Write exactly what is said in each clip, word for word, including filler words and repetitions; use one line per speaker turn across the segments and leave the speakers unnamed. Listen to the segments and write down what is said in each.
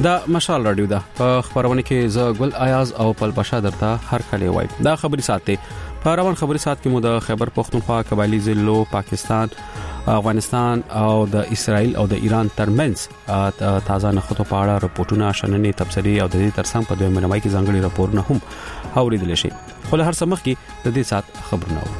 دا مشال رادیو ده په خبرونه کې ز ګل ایاز او پل بشا درته هر کله وای دا خبري ساتي په روان خبري سات کې مو د خیبر پختونخوا قبایلی ضلعو پاکستان افغانستان او د اسرائیل او د ایران ترمنځ تازه نخټو په اړه راپورټونه شننې تبصرې او د دې ترڅنګ په دوه مهمه کې ځانګړي راپورونه هم اوریدل شي خو له هر څه مخکې د دې سات خبرونه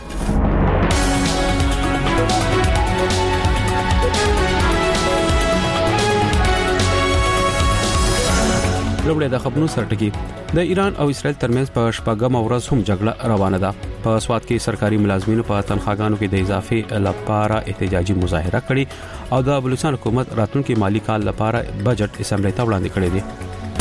لومړی د خبرونو سرټکی د ایران او اسرائیل ترمنځ په شپږم ورځ هم جګړه روانه ده په سواد کې سرکاري ملازمینو په تنخواګانو کې د اضافي لپاره احتجاجي مظاهره کړې او د بلوچستان حکومت راتلونکي مالی کال لپاره بجټ اسمبلی ته وړاندې کړی دی.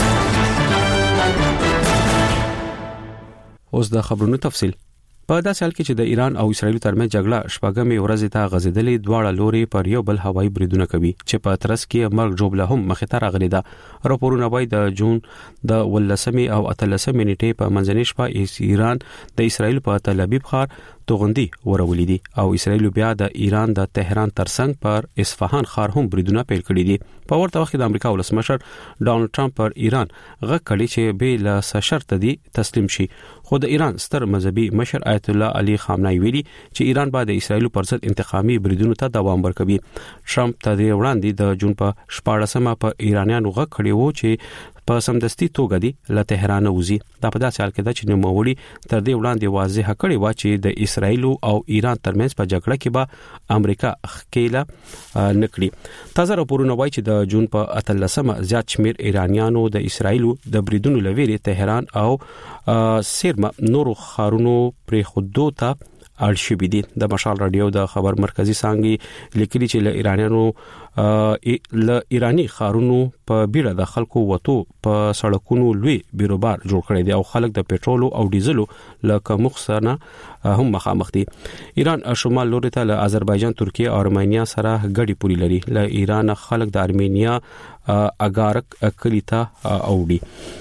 اوس د خبرونو تفصیل. په داسې حال کې چې د ایران او اسرائیل ترمنځ جګړه شپږمې ورځ ته غزیدلې دواړه لوري پر یو بل هوایي بریدونه کوي چې په ترڅ کې مرګ جوړه هم مخې ته راغلي ده. راپورونه وايي د جون د ولسمې او اتلسمې نیټې په منځنۍ شپه ایران د اسرائیل په تل ابیب ښار توغندي ورولې دي او اسرائیل بیا د ایران د تهران ترڅنګ پر اصفهان ښار هم بریدونه پیل کړي دي. په ورته وخت د امریکا ولسمشر ډانلډ ټرمپ پر ایران غږ کړی چې به له شرط دی تسلیم شي خو د ایران ستر مذهبي مشر آیت الله علي خامنه‌ای ویلي چې ایران به د اسرائیل پر ضد انتقامي بریدونو ته دوام ورکوي. ټرمپ ته د وړاندې د جون په شپاړسمه په ایرانیانو غږ کړی وو چې په سمدستي توګه دی له تهران وځي. دا په داسې حال کې ده چې نوموړي تر دې وړاندې واضح کړی و چې د اسرائیل او ایران ترمنځ په جګړه کې به امریکا خکېله نکړي. تازه راپورونه وايي چې د جون په اتلسمه زیات شمیر ایرانیانو د اسرائیل د بریدونو لویري تهران او سیرما نورو خارونو پر خودو ته اړ شوی دي. د مشال رادیو د خبر مرکزی څنګه لیکلي چې له ایرانیانو له ایرانی خارونو په بیړه د خلکو وته په سړکونو لوی بیروبار جوړ کړی دی او خلک د پېټرول او ډیزلو له کمخسنه هم مخامخ دي. ایران شمال لوري ته له آذربایجان ترکیه او ارمینیا سره ګډي پوری لري. له ایران خلک د ارمینیا اګارک کلیتا اوړي.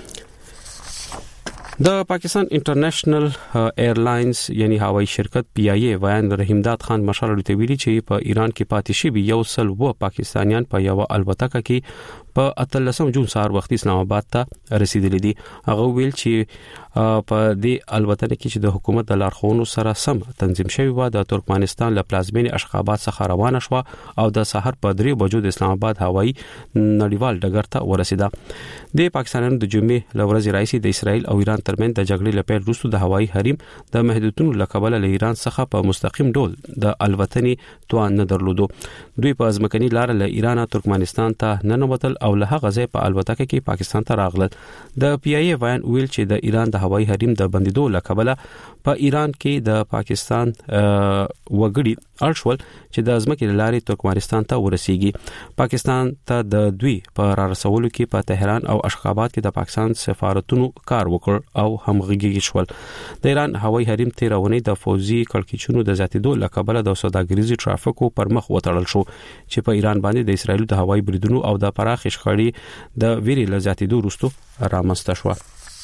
د پاکستان انټرنیشنل ایرلاینز یعنی هوایي شرکت پی ای ای وایان رحیمداد خان مشال لري ویلي چې په ایران کې پاتې شوی یو سل و پاکستانیان په یو الوتکه کې په اتلسم جون سهار وختي اسلام آباد ته رسیدلي دي. هغه ویل چې په دې الوتنه کې چې د حکومت د لارښوونو سره سم تنظیم شوی و د ترکمنستان له پلازمینې اشخاباد څخه روانه شو او د سحر په درې بجو د اسلام آباد هوایي نړیوال ډګر ته ورسیده. د پاکستانونو د جمعې لورځ رئیس د اسرائیل او ایران ترمنځ د جګړې لپاره وروسته د هوایي حریم د محدودیتونو لکبل له ایران څخه په مستقیم ډول د الوتنې توان نه درلودو. دوی په ځمکني لار له ایران ترکمنستان ته ننوتل او له هغه ځای په الوتکه کې پاکستان ته راغلل. د پی ای ای وایان ویل چې د ایران د هوایي حریم د بندیدو لکبل په ایران کې د پاکستان وګړي ارشول چې د ځمکې لارې ترکمنستان ته ورسیږي. پاکستان ته د دوی په را رسولو کې په تهران او اشخاباد کې د پاکستان سفارتونو کار وکړ او همغږي شول. د ایران هوایي حریم تیرونې د فوزي کړکېچونو د زیاتېدو لکبل د سوداګریزي ټرافیکو پر مخ وتړل شو چې په ایران باندې د اسرائیل د هوایي بریدونو او د پراخ شخړې د ویري لزیاتېدو وروسته رامنځته شو.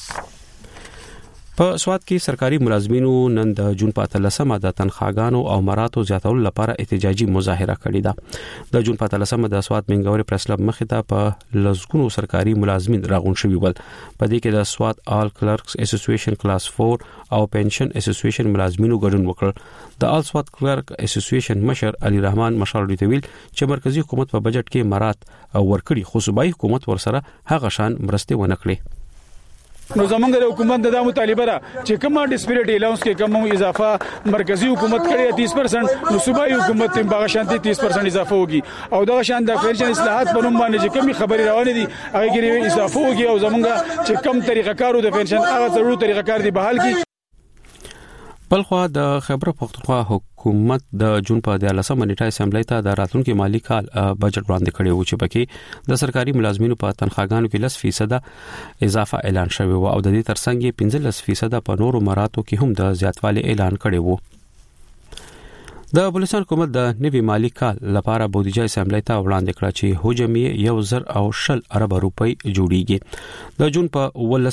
په سواد کې سرکاري ملازمینو نن د جون په اتلسمه د تنخواګانو او مراتو زیاتولو لپاره احتجاجي مظاهره کړې ده. د جون په اتلسمه د سواد منګوري پریس کلب مخې ته په لزګونو سرکاري ملازمین راغون شوي ول. په دې کې د سواد آل کلرکس اسوسییشن کلاس چهار او پنشن اسوسییشن ملازمینو ګډون وکړ. د آل سواد کلرک اسوسییشن مشر علي رحمان مشال ویل چې مرکزی حکومت په بجټ کې مرات ورکړي خو صوبایي حکومت ورسره هغه شان مرسته ونه کړې.
نو زمونږ د حکومت د مطالبه را چې کومه ډیسپیریټ الاونس کې کوم اضافه مرکزی حکومت کړی تیس پرسنټ نو صوبایي حکومت هم باغ شانتي تیس پرسنټ اضافه وږي او دا شان د پنشن اصلاحات په نوم باندې چې کومي خبري روانه دي هغه کې اضافه وږي او زمونږ چې کم طریقه کارو د پنشن هغه ضروري طریقه کار دی بحال کی.
بلخوا د خیبر پختونخوا حکومت د جون په دیارلسمه نیټه اسمبلی ته د راتلونکي مالی کال بجټ وړاندې کړی و چې پکې د سرکاري ملازمینو په تنخواګانو کې لس فیصد اضافه اعلان شوی و او د دې ترڅنګ پنځلس فیصد په نورو مراتو کې هم د زیاتوالي اعلان کړی و. د بلوچستان حکومت د نوي مالی کال لپاره بودیجه اسمبلی ته وړاندې کړه چې حجم یې یو زر او شل ارب روپۍ جوړیږي. د جون په ولسمه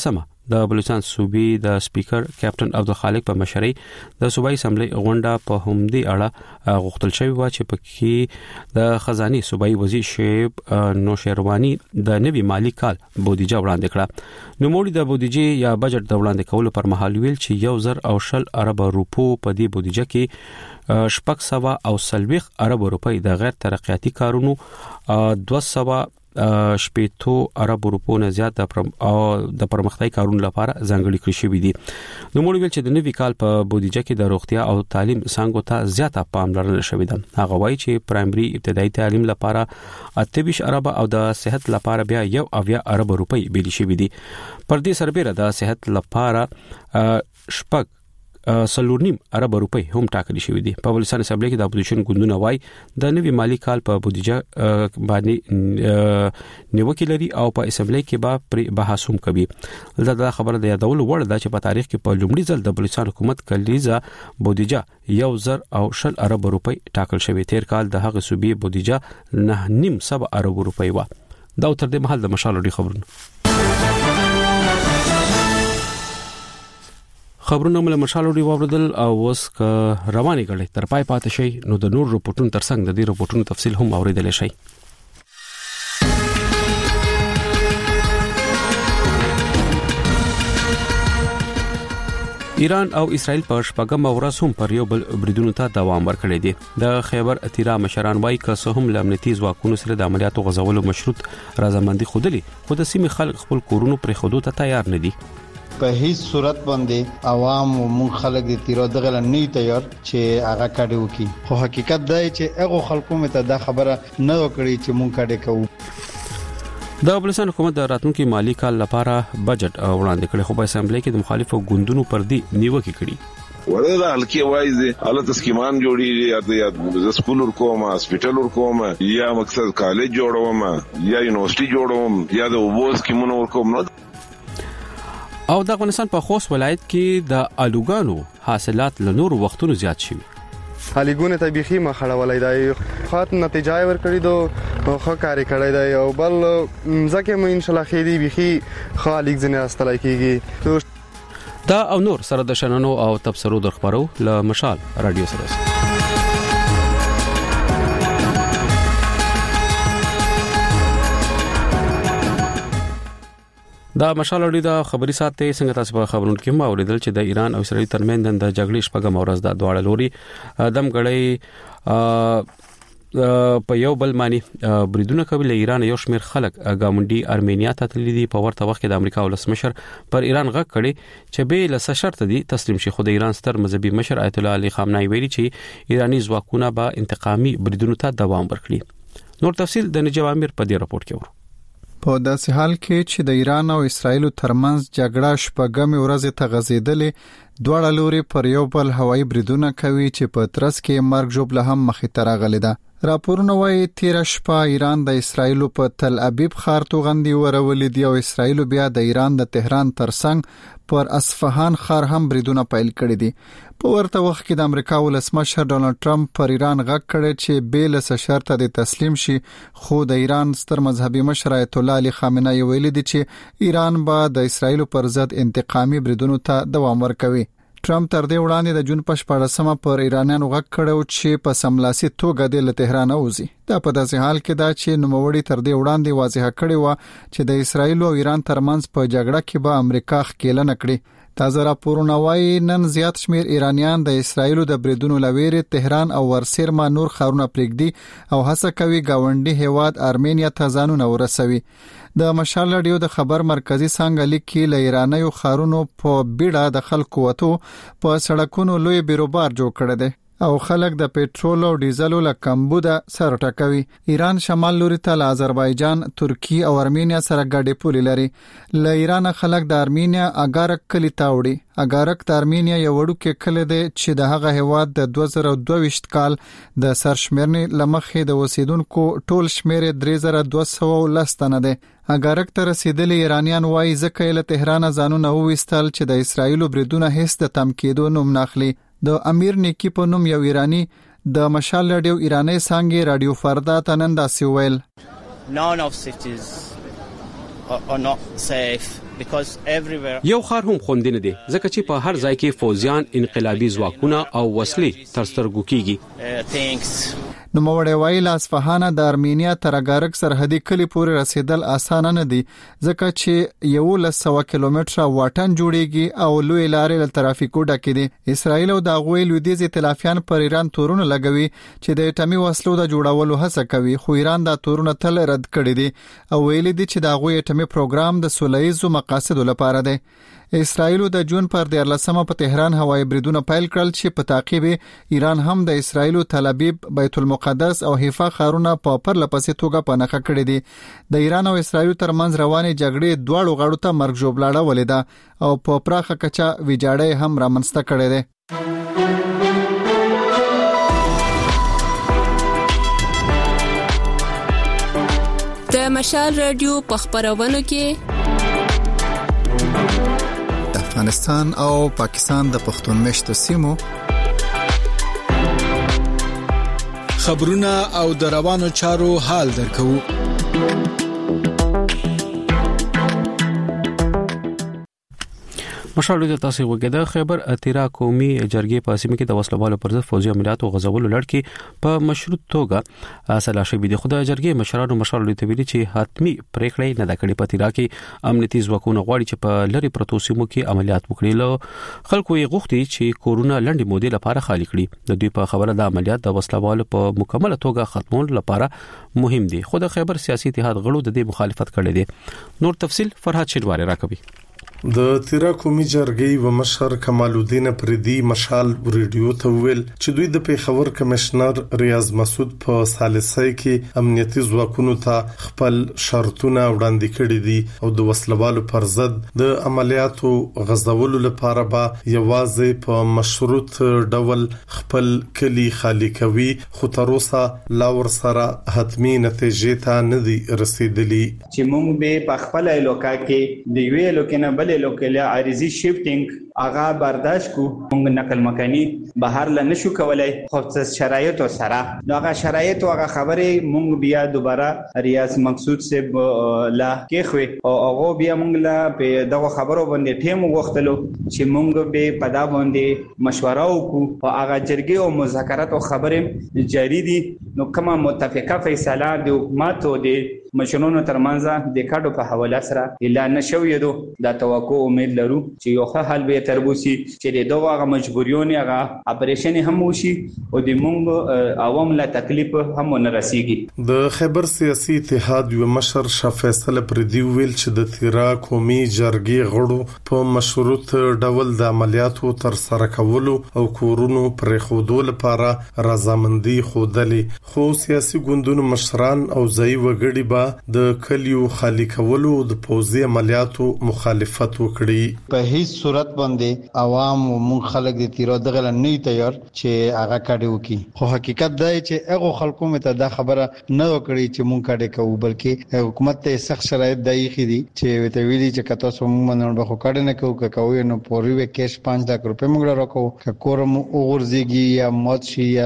د بلوچستان صوبې د سپیکر کیپټن عبدالخالق په مشرۍ د صوبایي اسمبلی غونډه په همدې اړه غوښتل شوی و چې پکې د خزاني صوبایي وزیر شیب نوشیروانی د نوي مالی کال بودیجه وړاندې کړه. نوموړي د بودیجې یا بجټ د وړاندې کولو پر مهال ویل چې یو زر او شل ارب روپو په دې بودیجه کې شپږ سوه او څلوېښت ارب روپۍ د غیر ترقیاتي کارونو، دوه سوه شپېتو ارب روپو نه زیات د پرمختیايي کارونو لپاره ځانګړي کړی شوی دي. نوموړي ویل چې د نوي کال په بودیجه کې د روغتیا او تعلیم څانګو ته زیاته پاملرنه شوې ده. هغه وایي چې پرایمري ابتدایي تعلیم لپاره اته ویشت ارب او د صحت لپاره بیا یو اویا ارب روپۍ بیل شوې دي. پر دې سربېره د صحت لپاره شپږ سلور نیم ارب روپۍ هم ټاکل شوی دي. په بلوچستان اسمبلی کې د اپوزیشن ګوندونه وایي د نوي مالی کال په بودیجه باندې نیوکه لري او په اسمبلی کې به پر بحث هم کوي. دا خبره د یادولو وړ ده چې په تاریخ کې په لومړي ځل د بلوچستان حکومت کلیزه بودیجه یو زر او شل ارب روپۍ ټاکل شوی. تیر کال د هغه صوبې بودیجه نه نیم سوه ارب روپۍ و. دا تر دې مهال د مشال ډي خبرونه خبرونه مله مشالوډي واوردل او اوس ک رواني غړي تر پای پاتې شي نو د نور رپورټونو ترڅنګ د دې رپورټونو تفصیل هم اوریدل شي. ایران او اسرائیل په شپږم ورځ هم پر یو بل بریدونو ته دوام ورکړی دی. د خیبر اتیرا مشران وايي که څه هم لامنیتي ځواکونو سره د عملیاتو غزولو مشروط رضامندي خودلی خو د سیمې خلک خپل کورونو پر خودو ته تیار نه دي.
په هیڅ صورت باندې عوام او مونږ خلک د تیرو دغه نه تیار چې هغه کډو کی. خو حقیقت دا چې هغه خلکو مته دا خبره نه وکړي چې مونږ کډه کوو.
د بلوچستان حکومت د راتلونکي مالی کال لپاره بجټ وړاندې کړي خو په اسمبلی کې د مخالفو ګوندونو پر دې نیوکه کړي.
ورته هلکی وایي چې حالت سکیمان جوړیږي یا د سکول ورکوم هسپټال ورکوم یا مقصد کالج جوړوم یا یونیورسيټي جوړوم یا د وبوس کیمونو ورکوم.
او د افغانستان په خوست ولایت کې د الوګانو حاصلات له نور وختونو زیات شوي.
الګونه ته بيخي مخړه ولای دی خاط نتیجه ورکړی دو خو کاری کړی دی او بل ځکه مو ان شاء الله خېدی بيخي خالق زنه استلای کیږي.
دا او نور سره د شننو او تبصرو در خبرو له مشال رادیو سره. دا مشال اړې د خبري ساتي څنګه تاسو په خبرونو کې مو اوریدل چې د ایران او اسرائیل ترمنځ د جګړې شپږم ورځ د دواړه لوري دم غړې په یو بل باندې بریدونه کوي. له ایران یو شمېر خلک ګاونډي ارمینیا ته تللي دي. په ورته وخت کې د امریکا ولسمشر پر ایران غږ کړي چې به له شرط دي تسلیم شي. خو د ایران ستر مذهبي مشر آیت الله علي خامنه‌ای ویلي چې ایرانی ځواکونه به انتقامي بریدونو ته دوام ورکړي. نور تفصیل د نجیب امیر په دې راپورټ کې ورو.
په داسې حال کې چې د ایران او اسرائیل ترمنځ جګړه شپږم ورځ ته غزیدلې دواړه لوري پر یو بل هوایي بریدونه کوي چې په ترڅ کې مرګ ژوبله هم مخې ته راغلي ده. راپورونه وايي تیر شپه ایران د اسرائیل په تل ابیب ښار توغندي ورولې دي او اسرائیل بیا د ایران د تهران ترڅنګ پر اصفهان ښار هم بریدونه پیل کړي دي. په ورته وخت کې د امریکا ولسمشر ډونالد ټرمپ پر ایران غږ کړی چې بیل شرط د تسلیم شي. خو د ایران ستر مذهبي مشر آیت الله علي خامنه‌ای ویلي دي چې ایران به د اسرائیل پر ضد انتقامي بریدونو ته دوام ورکوي. ټرمپ تر دې وړاندې د جون په شپاړسمه پر ایرانیانو غږ کړو چې په سملاسي توګه د تهران اوځي. دا په داسې حال کې دا چې نوموړي تر دې وړاندې واضح کړی و چې د اسرائیل او ایران ترمنځ په جګړه کې به امریکا ښکېل نه کړي. تازه راپورونه وايي نن زیات شمیر ایرانیان د اسرائیل د بریدونو لويري تهران او ورسیرما نور خارونه پرېږدي او هڅه کوي گاونډي هیواد ارمینیا ته ځانونه ورسوي. د مشال رادیو د خبر مرکزی څنګه لیکي ل ایرانیو خارونو په بیړه د خلکو وته په سړکونو لوی بیروبار جوړ کړی دی او خلک د پېټرول او ډیزلو له کمبوده سره ټکوي. ایران شمال لوري ته له آذربایجان، ترکیه او ارمینیا سره ګډې پولې لري. له ایران خلک د ارمینیا اګارک کلی تاوړي. اګارک د ارمینیا یو وړوکی کلی دی چې د هغه هیواد د دوه زره دوه ویشت کال د سرشمېرنې لمخې د اوسیدونکو ټول شمیر درې زره دوه سوه او لس تنه دی. اګارک ته رسیدلي ایرانیان وایي ځکه له تهران ځانونه وویستل چې د اسرائیل بریدونه هیڅ د تم کېدو نوم ناخلي. د امیر نیکی په نوم یو ایرانی د مشال رادیو ایرانی څنګه رادیو فردا تنندا سی ویل
None of cities are, are not safe
یو خار هم خوندنه دي ځکه چې په هر ځای کې فوزیان انقلابي ځواکونه او وسلې تر سترګو کیږي.
نو موړی وایي له اصفهان د ارمینیا تر اګارک سرحدي کلی پورې رسیدل اسانه نه دي ځکه چې یو لسو کیلومتره واټن جوړیږي او لوی لارې له ترافیکو ډکې دي. اسرائیل او د غوي لویدیز ائتلافیان پر ایران تورونه لګوي چې د اټومي وسلو د جوړولو هڅه کوي، خو ایران دا تورونه تل رد کړي دي او ویلي دي چې د غوي اټومي پروګرام د سولهییزو مقاصدو لپاره دی. اسرائیل د جون پر دیارلسمه په تهران هوایي بریدونه پیل کړل چې په تعقیب ایران هم د اسرائیل تل ابیب، بیت المقدس او حیفا ښارونه په پرلپسې توګه پنهخه کړي دي. د ایران او اسرائیل ترمنځ روانې جګړې دواړو غاړو ته مرګ ژوبلاړه ولیده او په پراخه کچه ویجاړی هم رامنځته کړي دي.
د مشال رادیو په خبرونو کې
افغانستان او پاکستان د پښتون مشتو سیمو
خبرونه او د روانو چارو حال درکو.
مشال د تاسو وګړه خبر اتیرا قومي جرګې په سیمه کې د وسلوالو پر ضد فوجي عملیات او غزولو لړکی په مشروط توګه اصله شوی د خدای جرګې مشرانو مشال د ویلي چې حتمی پریکړې نه د کړي په اتیرا کې امنیتي ځواکونه غواړي چې په لری پروتو سیمو کې عملیات وکړي. له خلکو یې غوښتي چې کورونا لنډي مودې لپاره خالی کړي. د دوی په خبره د عملیات د وسلوالو په مکمل توګه ختمول لپاره مهم دي. خو د خیبر سیاسي اتحاد غړو د دې مخالفت کړي دي. نور تفصيل فرحات شینواری راکوي.
د تیرا قومي جرګې و مشر کمال الدین پردي مشال ریډیو ته ویل چې دوی د پیښور کمشنر ریاض مسعود په ثالثي کې امنیتي ځواکونو ته خپل شرطونه وړاندې کړي دي او د وسلوالو پر ضد د عملیاتو غزولو لپاره به یوازې په مشروط ډول خپل کلی خالی کوي، خو تر اوسه لا ور سره حتمی نتیجې ته نه دي رسیدلي.
چې موږ به په خپل علاقې کې د ویلو کې نه بل لوکل عارضی شیفټینګ اغا برداشت کو موږ نقل مکانی بهر ل نشو کولای، خو شرایط سره نو هغه شرایط او هغه خبره موږ بیا دوباره ریاض مقصود سے لا کېخوي او هغه بیا موږ لا په دغه خبرو باندې ټیم وغوښتلو چې موږ به په دا باندې مشوره وکړو او هغه جرګې او مذاکرات او خبره جاری دي. نو کومه متفقه فیصله د حکومت او د مشرانو ترمنځ د کډو په حواله سره اعلان نشوي دو د توقع امید لرو چې یو ښه حل به تربوسي چې د دوه مجبوریونه هغه اپریشن هم وشي او د مونږ عوام له تکلیف هم نه رسیږي.
د خیبر سیاسي اتحاد یو مشر شاه فیصل پردي ویل چې د تیرا قومي جرګې غړو په مشروط ډول د عملیاتو تر سره کولو او کورونو پرې خودو لپاره رضامندي خوده، خو سیاسي ګوندونو مشران او ځای وګړي به د کلیو خالی کولو د پوزي عملیاتو مخالفت وکړي.
په هیڅ صورت باندې عوام او مون خلک د تیرو دغه نه تیار چې هغه کډه وکي، خو حقیقت دا چې هغه خلکو مته دا خبره نه وکړي چې مون کډه کوو، بلکې حکومت ته سخت شرایط دای خې دي چې وته ویلي چې کته سو مون منل به خو کډه نه کوو، کوي نو پوری وې کیش پانچ لک روپے موږ راکو، کورم اورځيږي یا مات شي یا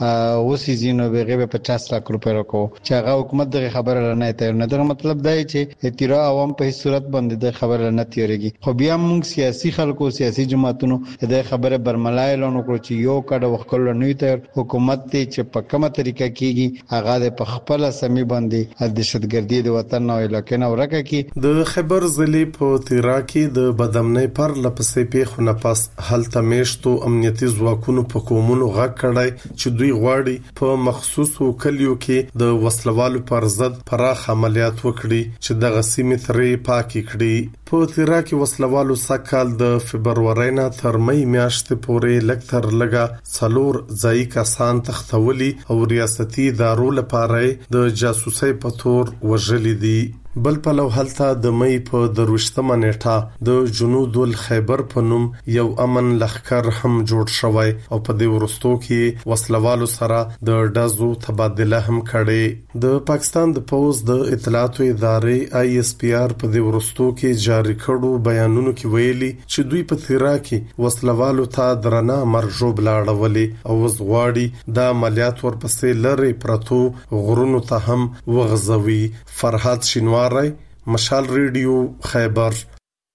اوسې زینو به غیبه پچاس لک روپے راکو چې هغه حکومت دغه خبره نه تیار نه. دا مطلب دی چې تیرا عوام په هیڅ صورت باندې د خبره نه تیریږي، خو بیا موږ سیاسي خلکو سیاسي جماعتونو د خبره برملای اعلان وکړو چې یو کډه وکړل نه تیار حکومت ته چې په کومه طریقه کیږي هغه په خپل سمي باندې د دهشتګردي د وطن او علاقې نه ورکه کی.
د خیبر ضلع په تیرا کې د بدامنۍ پر لپسې پیښو نه پس هلته میشتو امنیتي ځواکونو په کومونو غږ کړای چې دوی غواړي په مخصوصو کلیو کې د وسلوالو پر ضد پراخ عملیات وکړي چې د غسیمې ترې پاکي کړي. په تیرا کې وسلوالو سکهال د فبرवरी نه تر مې میاشتې پورې لکتر لګا څلور ځای کسان تختولي او ریاستي ادارو لپاره د جاسوسي په تور وژلي دي. بل په لو حالته د مې په دروشتمه نیټه د جنوب الخیبر په نوم یو امن لخر هم جوړ شوی او په دې ورستو کې وسلوالو سره د ډازو تبادله هم کړي. د پاکستان د پوز د اطلاعاتو ادارې آی اس پی آر په دې ورستو کې جاری کړو بیانونو کې ویلي چې دوی په تیرا کې وسلوالو ته درنه مرجوب لاړولې او وزغواړي د عملیات ورپسې لری پرتو غرونو ته هم وغځوي. فرحات شینواری، مشال ریډیو، خیبر.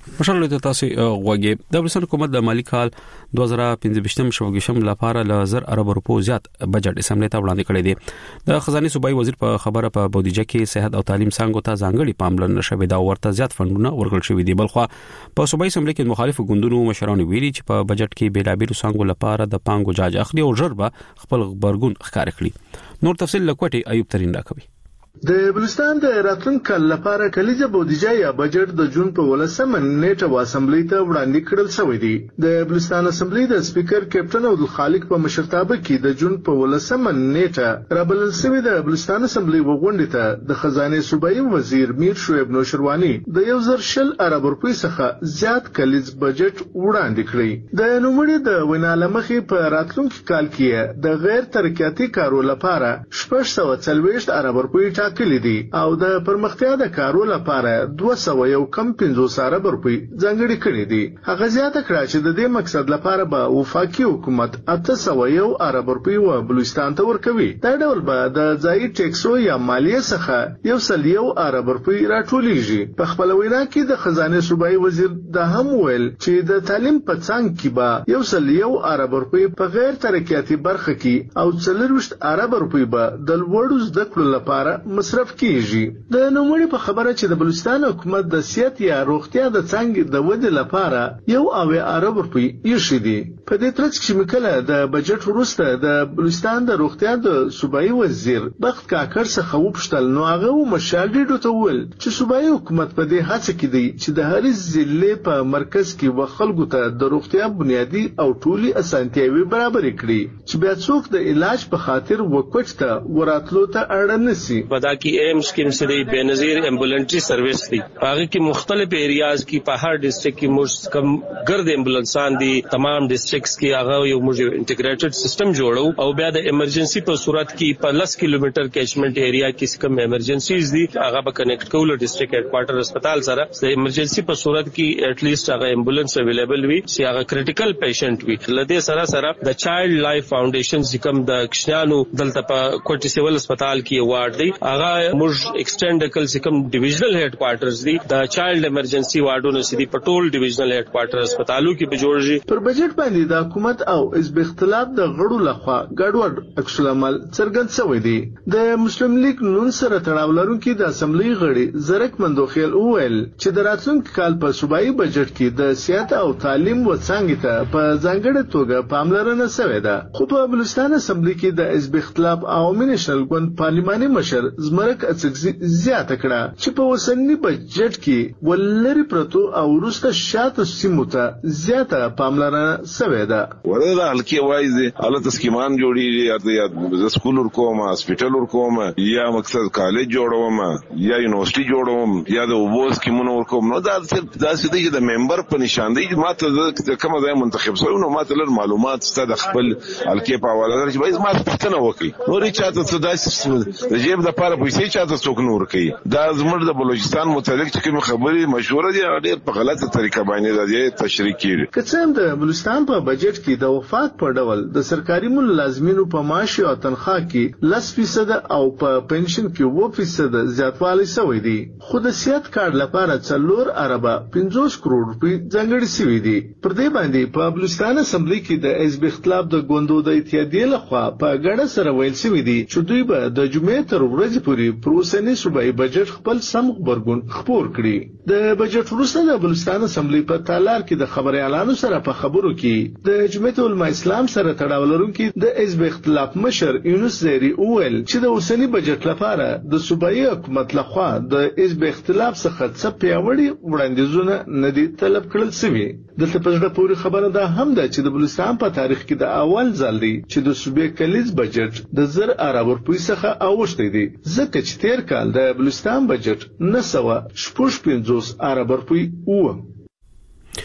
مشرلو ته تاسو غوږی د بلوچستان حکومت د مالی کال دوه زره پنځه شپږم لپاره ل زر ارب روپو زیات بجټ اسمبلی ته وړاندې کړی دی. د خزانه صوبایي وزیر په خبره په بودیجه کې صحت او تعلیم څنګه ته ځانګړي پاملرنه شوې دا ورته زیات فندونه ورکړل شوې دي. بلخو په صوبایي اسمبلی کې مخالفو ګوندونو مشرانو ویلي چې په بجټ کې بیلابیل څنګه لپاره د پانګو جاج اخلي او ژر به خپل خبرګون ښکار کړي. نور تفصیل لکوټي ایوب ترين راکوي.
د بلوچستان د راتلونکي کال لپاره کلیزه بودیجه یا بجټ د جون په ولسمه نیټه و اسمبلی ته وړاندې کړل شوی دی. د بلوچستان اسمبلی د سپیکر کیپټن عبدالخالق په مشرتابه کې د جون په ولسمه نیټه رابلل شوی د بلوچستان اسمبلی وغونډې ته د خزانه صوبایي وزیر میر شعیب نوشروانی د یو زر شل ارب روپۍ څخه زیات کلیز بجټ وړاندې کړی. د نوموړي د ویناله مخې په راتلونکي کال کې د غیر ترقیاتي کارو لپاره شپږ سوه څلوېښت ارب روپۍ کلی دي او د پرمختیا د کارو لپاره دوه سوه یو کم پنځوس ارب روپۍ ځانګړي کړي دي. هغه زیاته کړه چې د دې مقصد لپاره به وفاقي حکومت اته سوه یو ارب روپۍ و بلوچستان ته ورکوي. دا ډول به د ځایي ټیکسو یا مالیې څخه یو سل یو ارب روپۍ راټولیږي. په خپل وینا کې د خزانه صوبایي وزیر د هم ویل چې د تعلیم په څنګ کې به یو سل یو ارب روپۍ په غیر ترقیاتي برخه کې او څلرویشت ارب روپۍ به د لوړو زده کړو لپاره مصرف کیږي. د نوموړي په خبره چې د بلوچستان حکومت د صحت یا روغتیا د څنګه د ودې لپاره یو اویا ارب روپۍ ایښي دي. په دې ترڅ کې مکله د بجټ وروسته د بلوچستان د روغتیا د صوبایي وزیر بخت کاکړ څخه وپوښتل نو هغه مشال ډیډو ته وویل چې صوبایي حکومت په دې هڅه کې دی چې د هرې ضلع په مرکز کې و خلکو ته د روغتیا بنیادی او ټولي اسانتیاوي برابر کړي چې بیا څوک د علاج په خاطر وکوټ ته وراتلو ته اړ نه سي.
پدا کی ایم سکیم سے بینظیر ایمبولینٹری سروس تھی آگے کی مختلف ایریاز کی پہاڑ ڈسٹرکٹ کی مجھ کم گرد ایمبولینسان دی تمام ڈسٹرکٹس کی آگا یو مجھے انٹیگریٹڈ سسٹم جوڑو او بیا د ایمرجنسی پر صورت کی پلس کلومیٹر کیچمنٹ ایریا کی کم ایمرجنسیز دی آگا با کنیکٹ کول ڈسٹرکٹ ہیڈ کوارٹر اسپتال سره د ایمرجنسی پر صورت کی ایٹ لیسٹ آگا ایمبولینس اویلیبل وی سی آگا کریٹیکل پیشنٹ وی لدے سره سره د چائلڈ لائف فاؤنڈیشن کم د کشنانو دلته په کوټی سیول اسپتال کی وارد دی آگا مج ایکسټینډ کل سکم ډیویژنل هډ کوارټرز دی د چایلډ ایمرجنسي واردونو سدي پټول ډیویژنل هډ کوارټر هسپتالو کې به جوړږي.
پر بجټ باندې د حکومت او حزب اختلاف د غړو لخوا ګډوډ عکس العمل څرګند شوی دی. د مسلم لیگ نون سره تړاو لرونکي د اسمبلی غړي زرک مندوخیل وویل چې د راتلونکي کال په صوبایي بجټ کې د صحت او تعلیم و څنګه ته په ځانګړي توګه پاملرنه شوې ده. خو په بلوچستان اسمبلی کې د حزب اختلاف او نېشنل ګوند پارلماني مشر زمرک زیاته کړه چې په وسنی بجټ کې ولري پرتو او وروسته شاته سیمو ته زیاته پاملرنه شوې ده.
ورته هلکی وایي حالت سکیمان جوړیږي یا د سکول ورکوم هسپټال ورکوم یا مقصد کالج جوړوم یا یونیورسيټي جوړوم یا د وبوس کیمونو ورکوم نو دا د سیدي د ممبر په نشاندهي ماته کومه ځای منتخب شوی نو ماته لر معلومات ست د خپل هلکی په حواله درځي باید ما پښتنه وکړي نو ریچاته څه داسې د جیب د پاره پیسې چاته څوک نور کوي. دا زموږ د بلوچستان متعلق چې کوم خبري مشوره دي ډېر په غلطه طریقه باندې راځي تشریح کیږي.
که څه هم د بلوچستان په بجټ کې د وفات په ډول د سرکاري ملازمینو په معاش او تنخواه کې لس فیصد او په پنشن کې اووه فیصد زیاتوالی شوی دی. خو د صحت کارت لپاره څلور اربه پنځوس کروڑ روپۍ ځانګړي شوي دي. پر دې باندې په بلوچستان اسمبلی کې د حزب اختلاف د ګوندو د اتحادیې لخوا په ګډه سره ویل شوي دي چې دوی به د جمعې تر ورځې پورې پروسنی صوبایي بجټ خپل سم خبرګون خپور کړي. د بجټ وروسته د بلوچستان اسمبلی په تالار کې د خبري اعلانو سره په خبرو کې د جمعیت العلماء اسلام سره تړاو لرونکي د حزب اختلاف مشر یونس زیری وویل چې د اوسنی بجټ لپاره د صوبایي حکومت لخوا د حزب اختلاف څخه څه پیاوړي وړاندیزونه نه دي طلب کړل شوي. دلته په ځړه پورې خبره ده هم ده چې د بلوچستان په تاریخ کې د اول ځل دی چې د صوبې کلیز بجټ د زر ارب روپۍ څخه اوښتی دی ځکه چې تیر کال د بلوچستان بجټ نه سوه شپږ پنځوس ارب روپۍ و.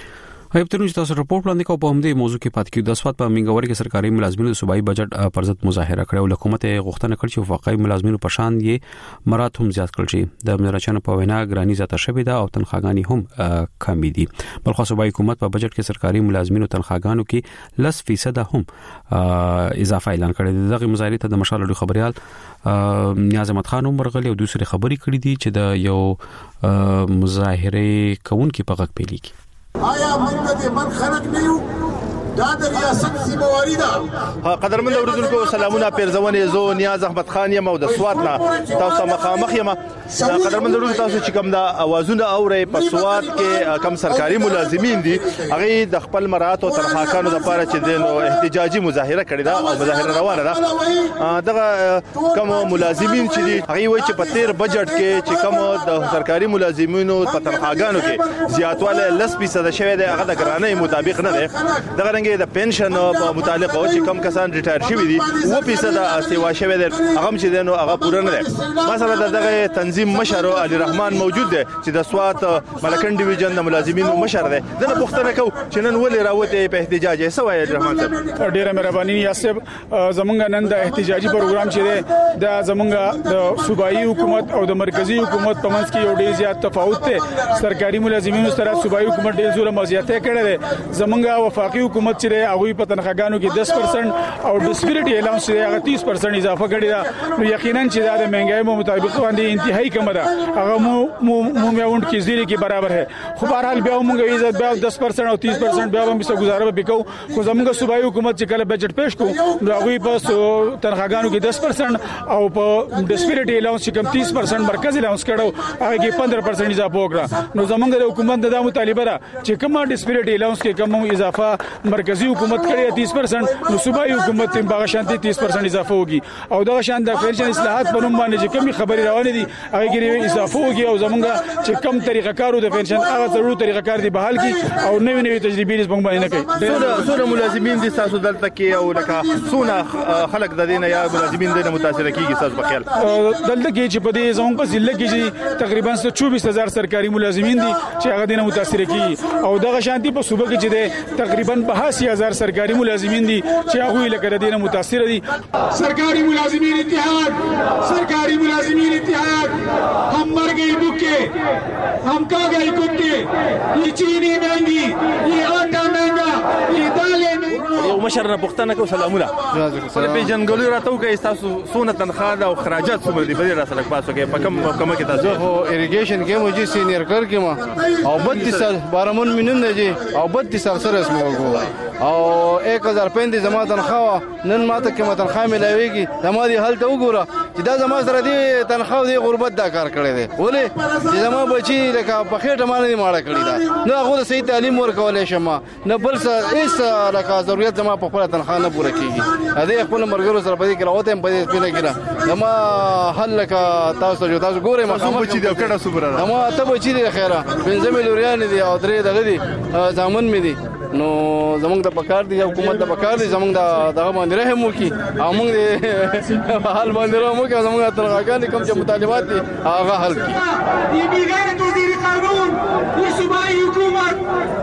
هیپتنو چې تاسو راپورټ وړاندې کوو په همدې موضوع کې پاتې کیو د اسوات په منګوري کې سرکاري ملازمینو د صوبایي بجټ پر ضد مظاهره کړې او حکومت غوښتنه کړې چې وفاقي ملازمینو په شان یې مراد هم زیات کړل شي د منرچانو په وینا ګرانی زیاته شوې ده او تنخواګانی هم کم دي بلخو صوبایي حکومت په بجټ کې سرکاري ملازمینو تنخواګانو کې لس فیصد هم اضافه اعلان کړی دغه مظاهره ته د مشال لوی خبريال نیاز احمد خان مرغلي او دوسری خبري کړې دي چې د یو مظاهره کوونکې په غږ پیلي کی
آیا موږ د من خلک نه یو دا د ریاست سیمواري ده
قدرمن اوریدونکو سلامونه پیرزونې زو نیاز احمد خان یم او د سوات نه تاسو مخامخ یم قدرمن اوریدونکو تاسو چې کوم دا اوازونه اوري په سوات کې کم سرکاري ملازمین دي هغه د خپل مرات او تنخواګانو لپاره چې د احتجاجي مظاهره کړې ده او مظاهره روانه ده دغه کوم ملازمین چې دي هغه وایي چې په تیر بجټ کې چې کوم د سرکاري ملازمینو په تنخواګانو کې زیاتواله لس فیصد شوی دی هغه د ګرانۍ مطابق نه دی دغه رنګ د پنشن په متعلق او چې کم کسان ریټایر شوي دي و فیصد استوا شوی دی هغه چې دنو هغه پوره نه دی مثلا دغه تنظیم مشر علي رحمان موجود دی چې د سوات ملکن ډیویژن د ملازمینو مشر دی دغه پوښتنه کو چې نن ولې راوته په احتجاج یې سوای علي رحمان صاحب
ډیره مهرباني یاسب زمونږ نن د احتجاجي پروګرام چې دی د زمونږ د صوبایي حکومت او د مرکزی حکومت په منځ کې یو ډیر زیات تفاوت دی سرکاري ملازمینو سره صوبایي حکومت ډیر زور مزیاتې کړې ده زمونږ وفاقي حکومت چې هغه په تنخواګانو کې دس پرسنټ او ډسپیریټي اعلان چې هغه تیس پرسنټ اضافه کړی دا نو یقینا چې دا د مهنګای په مطابق باندې انتهایی کم ده هغه مو مو میاونټ کې زیری کې برابر ہے خو بهرحال بیا موږ عزت بیا دس پرسنټ او تیس پرسنټ بیا هم څه گزاره وکاو خو زموږ صوبایي حکومت چې کله بجټ پېښ کو نو هغه په تنخواګانو کې دس پرسنټ او په ډسپیریټي اعلان چې کم تیس پرسنټ مرکز اعلان کړو هغه کې پندرہ پرسنټ اضافه وکړه نو زموږ د حکومت د مطالبه ده چې کومه ډسپیریټي اعلان کې کوم اضافه مرکزی حکومت کړي تیس پرسنټ نو صوبایي حکومت هم باغ شانتي تیس پرسنټ اضافه وږي او دا شان د پنشن اصلاحات په نوم باندې چې کومي خبري روانې دي هغه کې اضافه وږي او زمونږ چې کم طریقه کارو د پنشن هغه ضروري طریقه کار دی بحال کی او نوې نوې تجربې زمونږ باندې نه کوي
څونه څونه ملازمین دي تاسو دلته کې او لکه څونه خلک د دینه یا ملازمین دینه متاثر کیږي تاسو په خیال
دلته کې چې په دې زمونږ په ضلع کې تقریبا چوبیس هزار سرکاري ملازمین دي چې هغه دینه متاثر کیږي او دغه شانتي په صوبه کې چې ده تقریبا بهاسي هزار سرکاري ملازمین دي چې هغه لکه د دینه متاثر دي
سرکاری ملازمین اتحاد سرکاری ملازمین اتحاد हम मर गए भूखे हम खा गए कुत्ते ये चीनी महंगी ये आटा महंगा ये दालें
یو مشر نه پښتنه کو سلامونه په جنګلو راتو کې تاسو سونه تنخواه او خراجات څومره دي په دې راسره پاسو کې په کم کم کې تاسو
خو اریګیشن کې مو جی سینیئر کر کې ما او بتیس سال بارمون مینن دی او بتیس سال سره اسمو او एक हज़ार पैंतीस زما تنخواه نن ماته کې تنخواه ملایويږي زما دي حالت وګوره چې دا زما سره دي تنخواه دي غربت دا کار کړی دی ولې چې زما بچي لکه په خېټه باندې ماړه کړی دا نه هغه صحیح تعلیم ورکولای شم نه بل څه هیڅ لکه ضرورت زما په خپل تنخواه نه پوره کیږي ا دې خپل مرګرو سره پدې کې راوته هم پدې سپینه کړه زما حل لکه تاسو جو تاسو ګوره ما
کوم بچي دی کړه صبره
زما ته بچي دی خیره پنځه مليون دي او درې دغه دي ځامن مې دي نو زمونږ د پکار دي حکومت د پکار دي زمونږ د دغه باندې رحم وکي او موږ د حال باندې رحم وکي زمونږ ترغاګان کوم چې مطالبات دي هغه حل کړي
دي بغیر وزیر قانون یہ صوبائی حکومت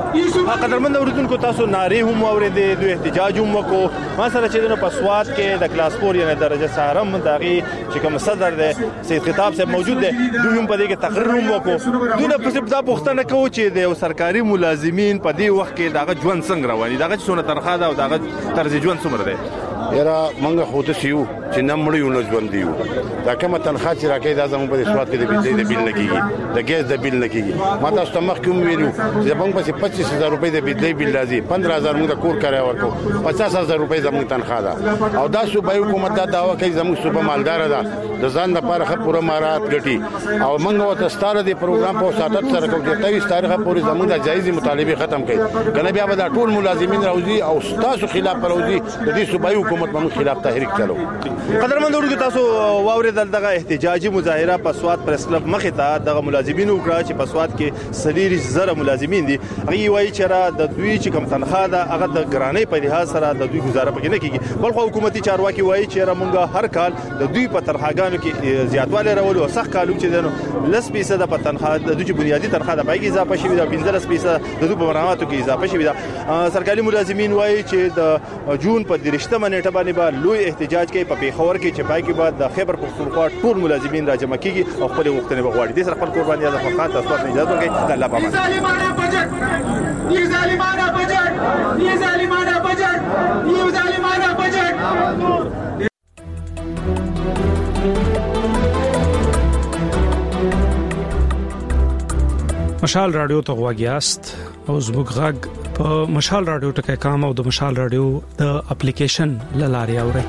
قدرمن اوریدونکو تاسو ناری هم اوریدې دوی احتجاج هم وکړو مثلا چې د پسوات کې د کلاس فور یا درجه سارم دغه چې کوم صدر دی سید خطاب صاحب موجود دی دوی هم په دې کې تقریر هم وکړو دوی په څه د پښتنه کوي چې د سرکاري ملازمین په دې وخت کې دغه ژوند څنګه رواني دغه څونه تنخواه ده او دغه طرز ژوند څومره دی
یاره منګه خو ته سیو چې نمړ یو نه ژوند دیو دا کومه تنخواه چې راکې دا زموږ په سواد کې د بجلی د بیل لګيږي د ګیس د بیل لګيږي ما تاسو ته مخکې ویلو چې موږ په پچیس هزار روپۍ د بجلی بیل راځي پندرہ هزار موږ د کور کرایه ورکو پچاس هزار روپۍ زموږ تنخواه ده او دا صوبایي حکومت دا داوا کوي زموږ صوبه مالدار ده د ځان لپاره خه پوره مارات ګټي او موږ وته ستاره د پروګرام په ساتت سره کوو چې تاسو تاریخه پوری زموږ د جایزي مطالبه ختم کړي کنه بیا به دا ټول ملازمین راوځي او تاسو خلاف راوځي د دې صوبایي حکومت باندې خلاف تحریک چلو.
قدرمن ورګو تاسو واورېدل دغه احتجاجي مظاهره په سواد پریس کلب مخې ته دغه ملازمین وکړه چې په سواد کې سلیری زره ملازمین دي. هغه وایي چې را د دوی چې کم تنخواه ده هغه د ګرانۍ په لحاظ سره د دوی گزاره پکې نه کیږي. بلخو حکومتي چارواکي وایي چې موږ هر کال د دوی په تنخواهګانو کې زیاتوالی راولو او سخت کالو چې دنو لس فیصد په تنخواه د دوی بنیادی تنخواه د پای کې اضافه شوې ده، پنځلس فیصد د دوی په مراماتو کې اضافه شوې ده. سرکاري ملازمین وایي چې د جون په درشتمه نیټه باندې به لوی احتجاج کوي په پیښور کې چې پای کې بعد د خیبر پختونخوا ټول ملازمین راجمع کیږي او خپل غوښتنې وغواړي. د سر خپل قرباني اعظم خان تاسو ته اجازه ورکړئ. الله پامان.
ये जालिमाना बजट, ये जालिमाना बजट, ये जालिमाना budget.
مشال رادیو ته غواګیاست او زموږ غږ په مشال رادیو ټکي کام او د مشال رادیو د اپلیکیشن لاري اوري.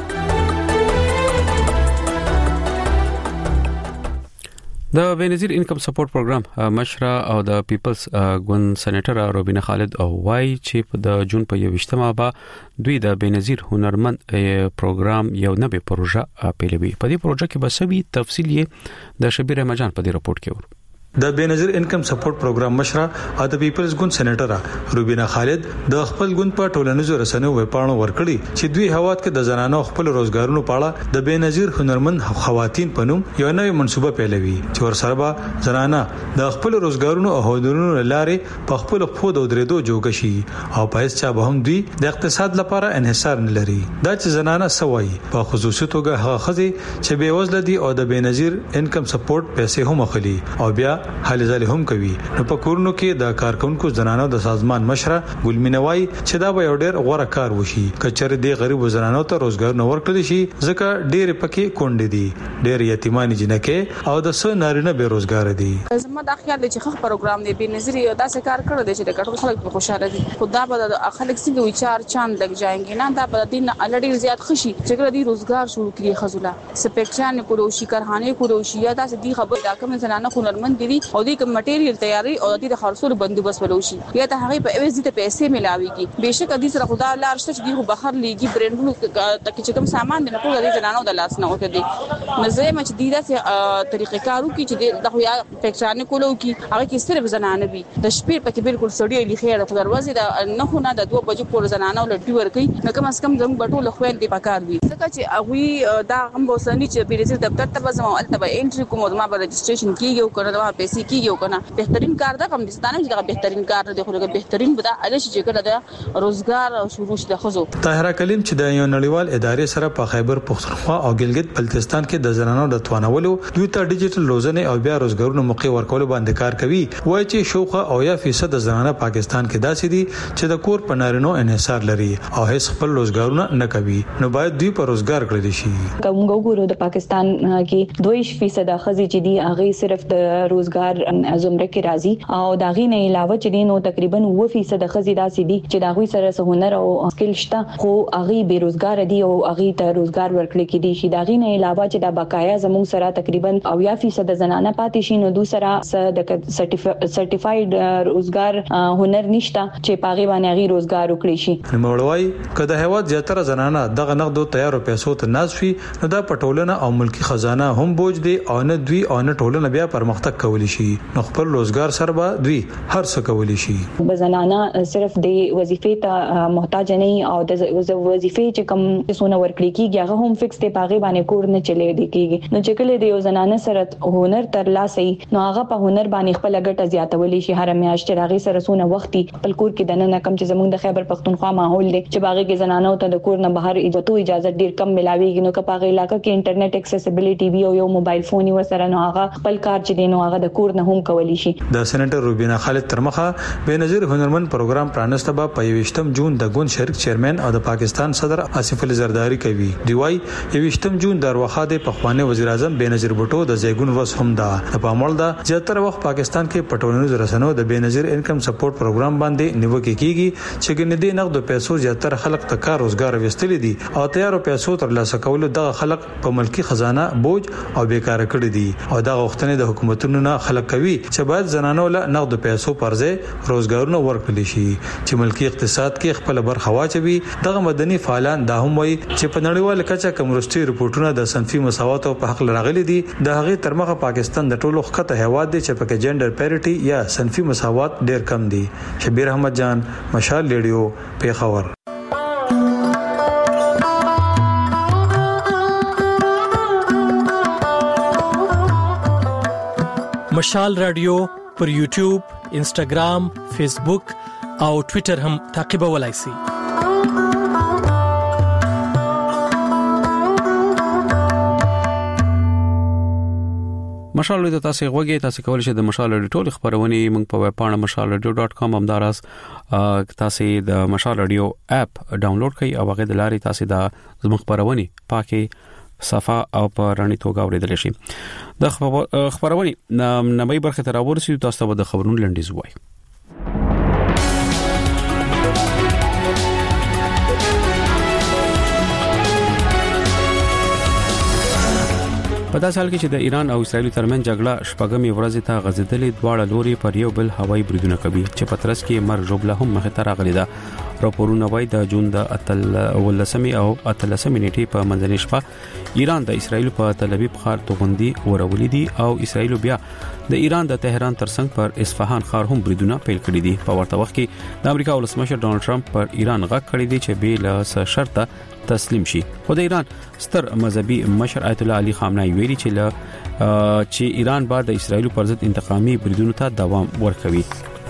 د بینظیر انکم سپورټ پروګرام مشره او د پیپلز ګوند سېنیټر روبینه خالد او وايي چې د جون په یوشتمه به دوی د بینظیر هنرمند پروګرام یو نوې پروژه پیلوي. په دې پروژه کې به سوي تفصیل یې د شبیر رمضان په دې رپورت کې ور.
د بینظیر انکم سپورټ پروګرام مشره او د پیپلز ګوند سېنیټر روبینه خالد د خپل ګوند په ټولنیزو رسنیو وپاڼو ورکړي چې دوی هواد کې د زنانو خپل روزګارونو په اړه د بینظیر هنرمند خواتین په نوم یو نوې منصوبه پیلوي چې ورسره به زنانه د خپل روزګارونو او هنرونو لارې په خپل خود او درېدو جوړ شي او په هیڅ چا به هم دوی د اقتصاد لپاره انحصار نه لري. دا چې زنانه سوي په خصوصي توګه هغه خزي چې بے وزله دي او د بینظیر انکم سپورټ پیسې هم اخلي او بیا حل ځلې هم کوي. نو په کورونو کې د کارکونکو زنانو د سازمان مشره ګلمینوای چې دا به یو ډېر غوړه کار وشي کچره د غریب زنانو ته روزګار نو ورکړي شي ځکه ډېر پکې کونډې دي، ډېر یتیمانی جنکه او د څو نارینه به روزګار دي.
زما د خیال چې خخ پروګرام دی بنظیر یو داسې کار کړی دی چې د ګټو خلک په خوشاله دي. خدا به د خلک څنګه وي چار چاند لګ جايږي نه دا په دین الډیر زیات خشي چې ګر دي روزګار شروع کړي خزوله سپیکشن کوروشي کارخانه کوروشي یا داسې دي خبر دا کوم زنانه هنرمند دي او د کوم مټیریل تیاری او د خرڅولو بندوبست ولوشي یا ته هغه په اوس دي ته پیسې ملاويږي. بهشکه د سره خدا لار شته چې دی بهر لګي برندونو ته چې کوم سامان د ټول د زنانو د لاس نه وته دي مزه مچ دي داسې طریقې کارو کې چې د خو یا فکرانه کولو کې هغه کې صرف زنانه وي د شپې پکې بالکل سړی لخيره په دروازه د نه خو نه د دوه بجو پور زنانه لټي ور کوي نو کوم اس کم زموږ بټول خوین دی پکار وي ځکه چې هغه دا هم وسنی چې بیرته دفتر ته بزما الته به انټری کوم ما به رجسټریشن کیږي او کنه دا پیسې کیږي او کنه بهترین کار دا کوم دستانه چې دا بهترین کار دی خو دا بهترین بدا الش چې کړه دا روزګار شروع شته خزو.
طاهره کلیم چې د یو نړیوال ادارې سره په خیبر پختونخوا او ګلګت بلتستان کې د زنانو د توانولو دوی ته ډیجیټل روزنه او بیا روزګارونو موقع ورکول باندې کار کوي. وایي چې شوخه او یا فیصد د زنانه پاکستان کې داسې دي چې د کور په نارینو انحصار لري او هیڅ خپل روزګارونه نه کوي نو باید دوی په روزګار کړی شي.
کوم ګورو د پاکستان کې دوه فیصد خزي چې دي هغه صرف د روزګار زمره کې راځي او دا غي نه علاوه چې دینو تقریبا نوي فیصد خزي داسې دي چې دا غوي سره هنر او سکل شته خو هغه بیروزګار دي او هغه ته روزګار ورکړي کې دي شي. دا غي نه علاوه چې دا بقایا زموږ سره تقریبا او یا فیصد زنانه پاتې شي نو دوسرا د سرټیفاید روزګار هنر نشته چې پاغي باندې غي روزګار وکړي شي.
نوموړی کله هواد زیاتره زنانه دغه نقدو تیارو پیسو ته نازفي نو دا پټولنه او ملکی خزانه هم بوج دي او نه دوی او نه ټولنه بیا پرمختګ کولی شي نو خپل روزګار سره به دوی هر څه کولی شي.
بزنانه صرف د وظیفې ته محتاج نه او د وظیفې چې کوم څونه ورکړي کیږي هغه هم فکس ته پاغي باندې کور نه چلے دی کیږي نو چې کله د یو زنانه سره هنر تر لاسي نو هغه په هنر باندې خپل ګټه زیاتولی شي. هر میاشت راغي سره سونه وختي خپل کور کې دنه کم چې زموږ د خیبر پختونخوا ماحول دی چې باغې کې زنانه ته د کور نه بهر ایجادو اجازه ډیر کم ملاويږي نو که په علاقې کې انټرنیټ accessibility وي او یو موبایل فون یې وسره نو هغه خپل کار چې دینو هغه د کور نه هم کولی شي.
د سېنیټر روبینه خالد ترمخه بنظیر هنرمند پروګرام پرانسته به په یوشتم جون د ګوند شریک چیرمن او د پاکستان صدر آصف علي زرداری کوي. دیوای یوشتم جون د وروخه د پخوانی وزیر اعظم بنظیر بوټو د زیګون ورځ هم ده. په پامول دا زیاتره وخت پاکستان کې پټولنیز رسنیو د بنظیر انکم سپورټ پروګرام باندې نیوکه کیږي چې ګنې د نقد پیسو زیاتره خلک ته کار روزګار وستل دي او تیارو پیسو تر لاسه کول د خلک په ملکی خزانه بوج او بیکاره کړی دي او دا غوښتنې د حکومتونو نه غوښتنه خلک کوي چې باید زنانو له نقد پیسو پرځې روزګارونه ورکړي شي چې ملکی اقتصاد کې خپل برخه واچوي. دغه مدني فعالان دا هم وایي چې په نړیواله کچه کومرستي رپورټونه د صنفي مساوات په حق لراغلي دي. د هغې ترمخه پاکستان د ټولو ښکته هیواد دی چې پکې جندر پیریټي یا صنفي مساوات ډیر کم دي. شبیر احمد جان، مشال ریډیو، پیښور.
مشال رادیو پر یوټیوب، انسټاګرام، فیسبوک او ټوئیټر هم تعقیبولای شئ.
مشال رادیو تاسو غوږی تاسو کولی شئ د مشال رادیو ټول خبرونه موږ په ویب پاڼه مشال رادیو ډاټ کام همداراز تاسو د مشال رادیو اپ ډاونلوډ کړئ او هغه د لارې تاسو د زموږ خبرونه پاکي صفه او په رڼې توګه اوریدل شي. د خبرونه نمای برخه تر اورسي تاسو ته د خبرونو لنډیز وای. په داسې حال کې چې د ایران او اسرایل ترمنځ جګړه شپږمې ورځ ته غځېدلې، دواړه لوري پر یو بل هوایي بریدونه کوي چې په ترڅ کې مرګ ژوبله هم مخې ته راغلي ده. راپورونه وايي د جون د اتل ولسمې او اتلسمې نیټې په منځنۍ شپه ایران د اسرایل په تل ابیب ښار توغندي ورولې دي او اسرایل بیا د ایران د تهران ترڅنګ پر اصفهان ښار هم بریدونه پیل کړي دي. په ورته وخت کې د امریکا ولسمشر ډونالد ټرمپ پر ایران غږ کړی دی چې به له شرطه تسلیم شي. خو د ایران ستر مذهبي مشر آیت الله علي خامنه‌ای ویلي چې له چې ایران بعد د اسرایل پر ضد انتقامي بریدونو ته دوام ورکوي.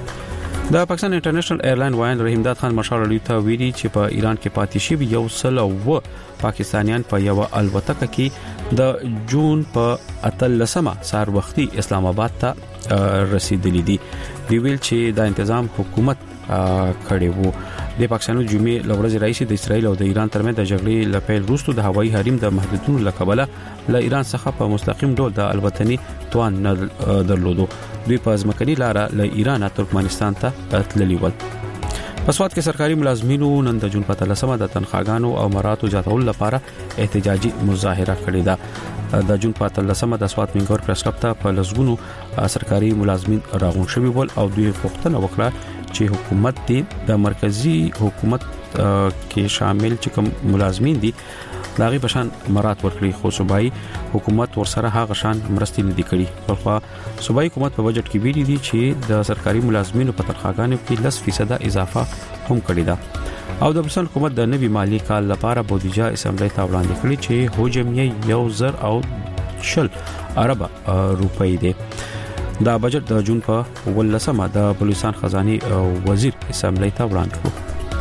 د پاکستان انټرنیشنل ایرلاین وایند رحیم داد خان مشال علی ته ویلي چې په ایران کې پاتې شوی یو سل او پاکستانیان په یو الوتکه کې د جون په اتلسمه سار وختي اسلام آباد ته رسیدلی دي. دی ویل چې د تنظیم حکومت کړي وو. د پاکستان جمعې لورځ رئیس د اسرایل او د ایران ترمنځ د جګړې لپاره وروسته د هوایي حریم د محدودیتونو لکبله له ایران څخه په مستقیم ډول د الوتنې توان نه درلودو. دوی په ځمکني لار له ایران ترکمنستان ته تللی ول. په سواد کې سرکاري ملازمینو نن د جون په تلسمه د تنخواګانو او مراتو زیاتول لپاره احتجاجي مظاهره کړې ده. د جون په تلسمه د سواد منګور پریس کلب ته په لزګونو سرکاري ملازمین راغون شوي ول او دوی غوښتنه وکړه چې حکومت دې د مرکزی حکومت کې شامل چې کوم ملازمین دي داغي بشان مرات ورکړي، خو صوبایي حکومت ورسره هغه شان مرستې نه دي کړي. په صوبایي حکومت په بجټ کې ویلي دي چې د سرکاري ملازمینو په تنخواګانو کې لس فیصد اضافه هم کړې ده. او د بلسن حکومت د نوي مالی کال لپاره بودیجه اسمبلی ته وړاندې کړې چې حجم یې یو زر او شل ارب روپۍ دی. دا بجټ د جون په ولسمه د بلوچستان خزاني وزیر اسمبلی ته وړاندې کړ.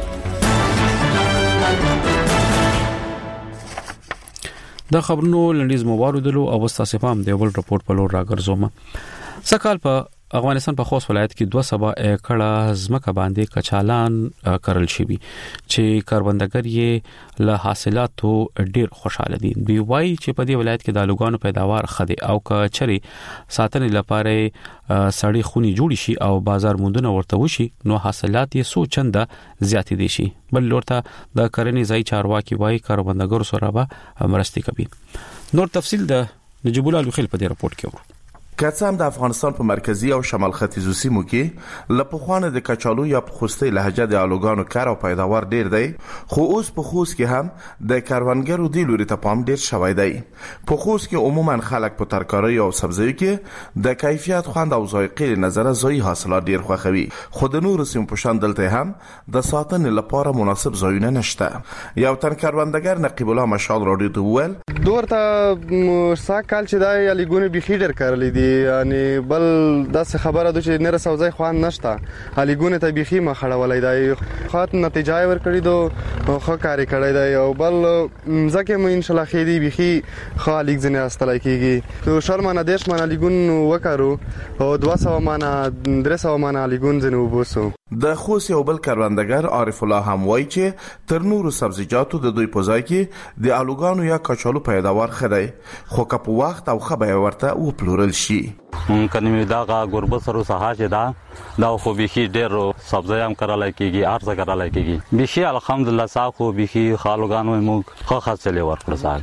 د خبرونو لنډیز مواردلو او واستاسې پام دی ول رپورت په لور راګرځوم. سکهال په افغانستان په خوست ولایت کې دوه سبا ایکړه ځمکه باندې کچالان کرل شوی چې کاربندګر یې له حاصلاتو ډیر خوشاله دي. دوی وایي چې په دې ولایت کې د الوګانو پیداوار خدي او کچري ساتنې لپاره سړی خوني جوړ شي او بازار موندنه ورته وشي نو حاصلات یې سو چنده زیاتې دي شي. بل لورته د کرنې ځای چارواکي وایي کاربندګر سره به مرستې کوي. نور تفصیل د نجیب الله لوخیل په دې رپورت کې ورو.
کڅام د افغانستان په مرکزی او شمال ختیځو سیمو کې لپخوانه د کچالو یا پخوستي لهجه د الوګانو کار او پیداوار ډیر دی، خو اوس په خوست کې هم د کاروانګرو دی لوري ته پام ډیر شوی دی. په خوست کې عموما خلک په ترکاري او سبزیو کې د کیفیت خوند او ذایقې نظر ځای حاصلات ډیر خوښوي، خو د نور سیمو په شان دلته هم د ساتنې لپاره مناسب ځایونه نشته. یو تن کاروانګر نقیب الله مشال راډیو ته وویل
دورته ساکال چې دا یالګونی بخیر ډیر کارلی دي، یعنی بل داسې خبره ده چې نره سوځي خوان نشته، هلیګونه ته بيخي ما خړولای دی، خاط نتیجه ور کړی دو خو کاری کړی دی او بل ځکه مې ان شاء الله خېدی بيخي خالق زنه استلای کیږي. تو شرمانه دیش مانه لیګون وکړو او دوه سو مانه درې سو مانه لیګون زنه وبوسو.
د خوست یو بل کاروانګر عارف الله هم وایي چې تر نورو سبزیجاتو د دوی په ځای کې د الوګانو یا کچالو پیداوار خدای، خو که په وخت او خبره ورته و پلورل شي.
مونږ کني دا غربت سره سها چې دا دا خو بيخي ډېر سبزی هم کرالای کیږي، ارزه کرالای کیږي. بيخي الحمدلله ساخو بيخي خالوګانو موږ خو خاصله ورکړل.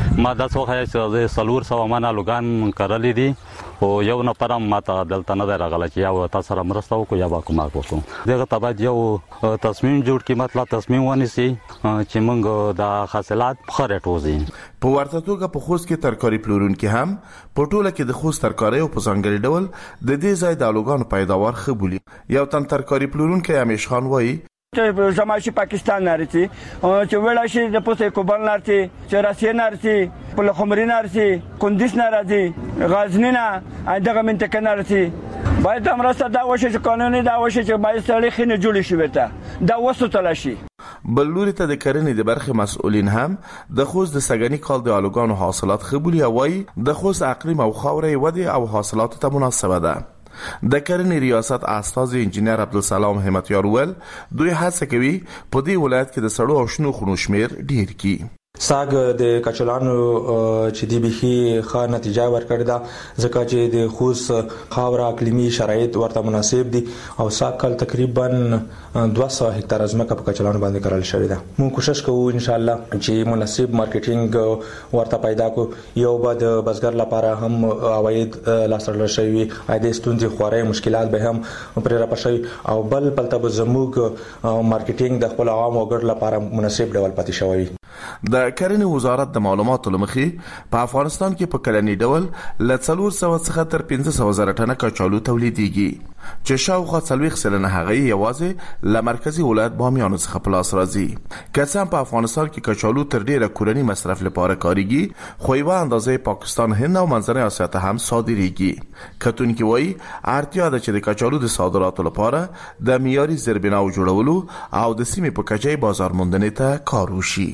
ما د څو خیا چې سلور سو مانه لوګان کړلې دي او یو نه پرم ماته دلته نه راغله چې یو تاسو سره مرسته وکړو یا با کومه وکړو دغه تبعید یو تصمیم جوړ کی مطلب تصمیم ونیسي چې موږ د حاصلات خره ټوزي
په ورته توګه په خوست کې ترکاري پلورونکي هم په ټوله کې د خوست ترکاري او په ځانګړي ډول د دې ځای د الوګانو پیداوار خبولي یو تن ترکاري پلورونکي امیش خان وایي
چې زماشي پاکستان نارسي چې ولا شي د پوسې کوبل نارسي چې راسي نارسي په خمري نارسي کندیس نارسي غزنی نه دغه منطقه نارسي باید امرسته دا وشي چې قانوني دا وشي چې باید سړی خنه جوړ شي ورته دا وسو تلاشي
بلوري ته د کرنې د برخه مسؤلین هم د خوست د سګنی کال د الوګانو حاصلات خبولي وایي د خوست اقلیم او خاورې ودی او حاصلات ته مناسبه ده د کرنې ریاست استاذ انجنیر عبدالسلام همتیار ول دوی هڅه کوي په دې ولایت کې د سړو او شنو خونو شمیر ډیر کی
ساګ د کچلانو چې دی به ښه نتیجه ورکړه دا ځکه چې د خوست خاور اقلیمي شرایط ورته مناسب دي او ساګ کال تقریبا دوه سوه هکتار ځمکه په کچلانو باندې کرل شوې ده موږ کوشش کوو ان شاء الله چې مناسب مارکیټینګ ورته پیدا کو یو بعد بزګر لپاره هم عواید لاسرل شوی اېد ستونزې خوري مشکلات به هم پر راپښوي او بل بل ته زموږ مارکیټینګ د خپل عوام وګړو لپاره مناسب ډول پاتې شوی
د کرنې وزارت د معلوماتو لمخې په افغانستان کې په کلنی ډول ل څلور سوه څخه تر پنځه سوه زره ټنه کچالو تولیدېږي چې شاوخوا څلوېښت سلنه هغه یوازې له مرکزي ولایت بامیانو څخه په لاس راځي که څه هم په افغانستان کې کچالو تر ډیره کورني مصرف لپاره کاریږي خو یوه اندازې پاکستان هند او منځنۍ اسیا ته هم صادریږي کتونکي وایي اړتیا ده چې د کچالو د صادراتو لپاره د معیاري زیربناو جوړولو او د سیمې په کچه بازار موندنې ته کار وشي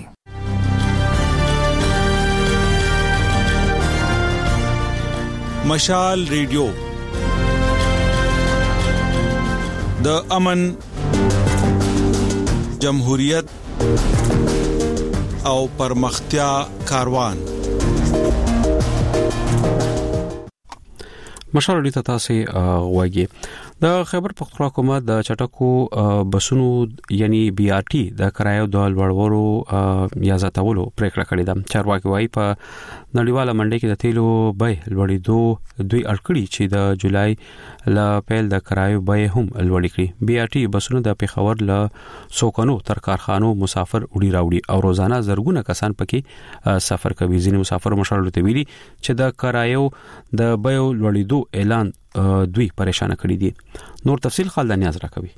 مشال ریډیو د امن جمهوریت او پرمختیا کاروان
مشال ریډیو ته تاسو غواګي د خیبر پختونخوا حکومت د چټکو بسونو یعنی بي ار ټي د کرایو د لوړورو یا زیاتولو پریکړه کړې ده چارواکي وايي په نړیواله منډي کې د تیلو بیه لوړېدو دوی اړکړي چې د جولای ل پیل د کرایو بیه هم لوړې کړي بي ار ټي بسونو د پیښور ل سوکانو تر کارخانو مسافر وړي راوړي او روزانه زرګونه کسان پکې سفر کوي ځینې مسافر مشال ته ویلي چې د کرایو د بیه لوړېدو اعلان دوی پریشان کړي دي نور تفصیل خالد نیاز راکوي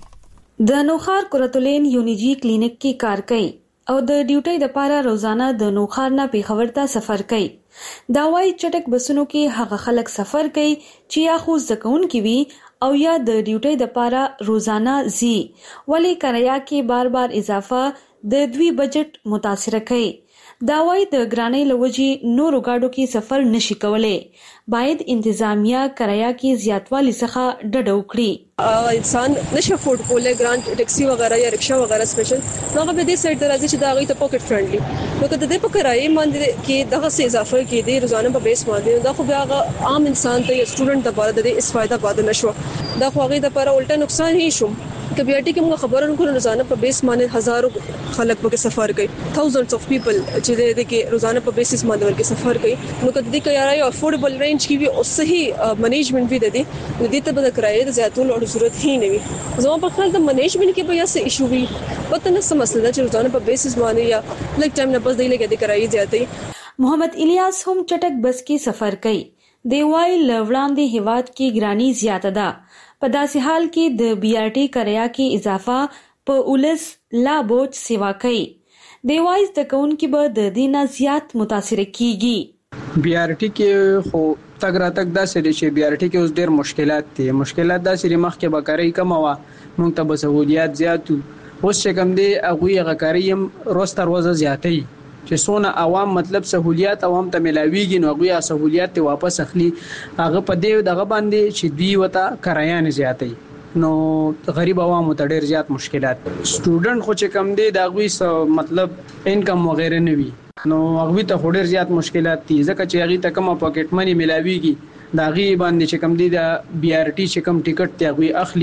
د نوخار کورتولین یونیجی کلینیک کې کار کوي او د ډیوټي د پاره روزانه د نوخار نه پیښور ته سفر کوي دا وايي چټک بسونو کې هغه خلک سفر کوي چې یا خو ځکون کې وي او یا د ډیوټي د پاره روزانه زی ولی کریا کې بار بار اضافه د دوی بجټ متاثر کوي دا وايي د ګرانۍ لوجي نورو گاډو کې سفر نشي کولای باید انتظامیه کرایه کې زیاتوالی څخه ډډه وکړي
انسان نشه افورد کولای ګرانټ ټیکسي وغیرہ یا رکشا وغیرہ سپیشل هغه به دې سایت درازي چې دا غي ته پاکټ فرندلی نو کله دې په کرایه باندې کې دغه څه اضافه کې دي روزانه په بیس باندې دا خو بیا عام انسان ته یا سټوډنټ ته باندې د اسفایده پاد نشو دا خو هغه د پر الټا نقصان هي شو کبيټي کې موږ خبرونه کوو روزانه په بیس باندې هزارو خلک په سفر کوي thousands of people چې د کې روزانه په بیسس باندې ورکه سفر کوي نو کله دې کې یاري افورډیبل رینج کې وي او صحیح منیجمنت وي د دې د دې ته به کرایه زیاتول او ضرورت هي نه وي زموږ په خیال د منیجمنت کې به یا څه ایشو وي پته نه څه مسله چې روزانه په بیسس باندې یا لګ ټایم نه بس دی لګي د کرایه زیاتې
محمد الیاس هم چټک بس کې سفر کوي دی وايي لوړاندې هیواد کې ګرانی زیاته ده په داسې حال کې د بي ار ټي کرایه کې اضافه په اولس لا بوج سیوا کوي دی وايي د کون کې به د دینه زیات متاثر کیږي
بي ار ټي کې خو تګ را تګ دا سړي چې بي ار ټي کې اوس ډېر مشکلات دي مشکلات دا سړي مخ کې بکاري کم وا مونږ ته به سہولیات زیاتو اوس چې کم دي هغه غکاریم روز تر ورځ زیاتې چې سونه عوام مطلب سہولیات عوام ته ملاويږي نو هغه سہولیات ته واپس اخلي هغه په دې دغه باندې چې دی وته کرایه نه زیاتې نو غریب عوام ته ډېر زیات مشکلات سټوډنټ خو چې کم دي دا غوي مطلب انکم وغیرہ نه وي نو هغه ته ډېر زیات مشکلات دي ځکه چې هغه ته کومه پاکټ منی ملاويږي دا غي باندې چې کم دي د بي ار ټي چې کم ټیکټ ته غوي اخلي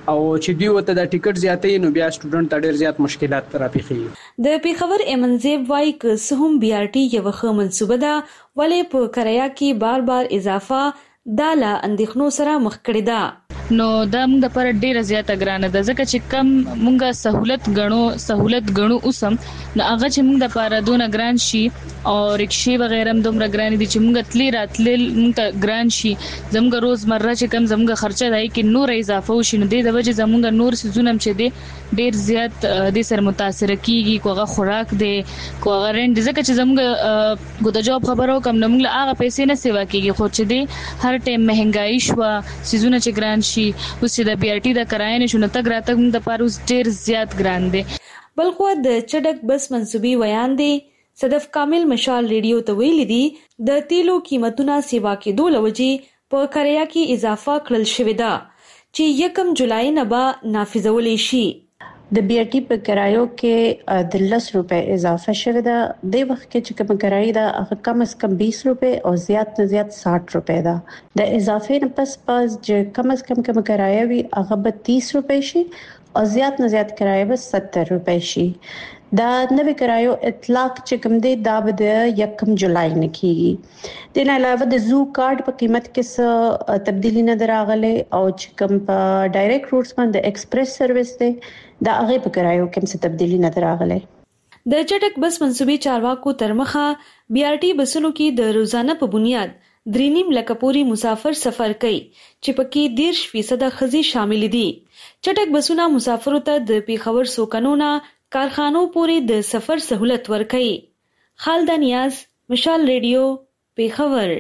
او چې دوی وته د ټیکټ زیاتې نو بیا سټوډنټ ته ډېر زیات مشکلات راپېښي.
د پیښور ایمنزیب وايي ک سهم بي ار ټي یو ښه منصوبه ده ولې په کرایه کې بار بار اضافه داله اندېښنو سره مخ کړې ده.
نو دا موږ د پر ډیره زیاته ګرانه ده ځکه چې کم موږ سہولت غنو سہولت غنو اوسم نو هغه چې موږ د پر دونه ګران شي او رکشي وغیرہ هم دومره ګران دي چې موږ تلی راتل موږ ګران شي زموږ روزمره چې کم زموږ خرچه دی کې نور اضافه وشي نو د وجه زموږ نور سيزونه چې دي ډیر زیات د سر متاثر کیږي کوغه خوراک دی کوغه رند ځکه چې زموږ ګو د جواب خبرو کم نو موږ هغه پیسې نه سیوا کیږي خو چې دی هر ټیم مهنګای شو سيزونه چې ګران شي اوس د بي ار ټي د کرایې نشو نه تګ راتګ د پاروس ډیر زیات ګران دي.
بلخو د چډک بس منسوبي ویان دي صدف کامل مشال ریډیو ته ویل دي د تیلو قیمتونه سیوا کې دوه لوجي په کرایه کې اضافه کړل شوې ده چې یکم جولای نه به نافذول شي.
د بي ار ټي په کرایو کې د لس روپے اضافه شوه ده د وخت کې چې کوم کرایه ده هغه کم از کم بیس روپے او زیات نه زیات ساठ روپے ده. د اضافه نه پس پس چې کم از کم کوم کرایه وي هغه به تیس روپے شي او زیات نه زیات کرایه به ستر روپے شي. دا نوې کرایو اطلاق چې کوم دی دا به د یکم جولای نه کیږي. د نه علاوه د زو کارت په قیمت کې څه تبدیلی نه دراغله او چې کوم په ډایرکټ روټس باندې ایکسپریس سرویس دی دا هغه په کرایو کې څه تبدیلی نه دراغله.
د چټک بس منسوبي چارواکو ترمخه بي ار ټي بسونو کې د روزانه په بنیاد درینیم لکه پوری مسافر سفر کوي چې پکې دیرش فیصد خزي شامل دي. چټک بسونه مسافرو ته د پیښور سوکنونه کارخانو پورې د سفر سہولت ورکړي. خالد نیاز مشال ریډیو پیښور.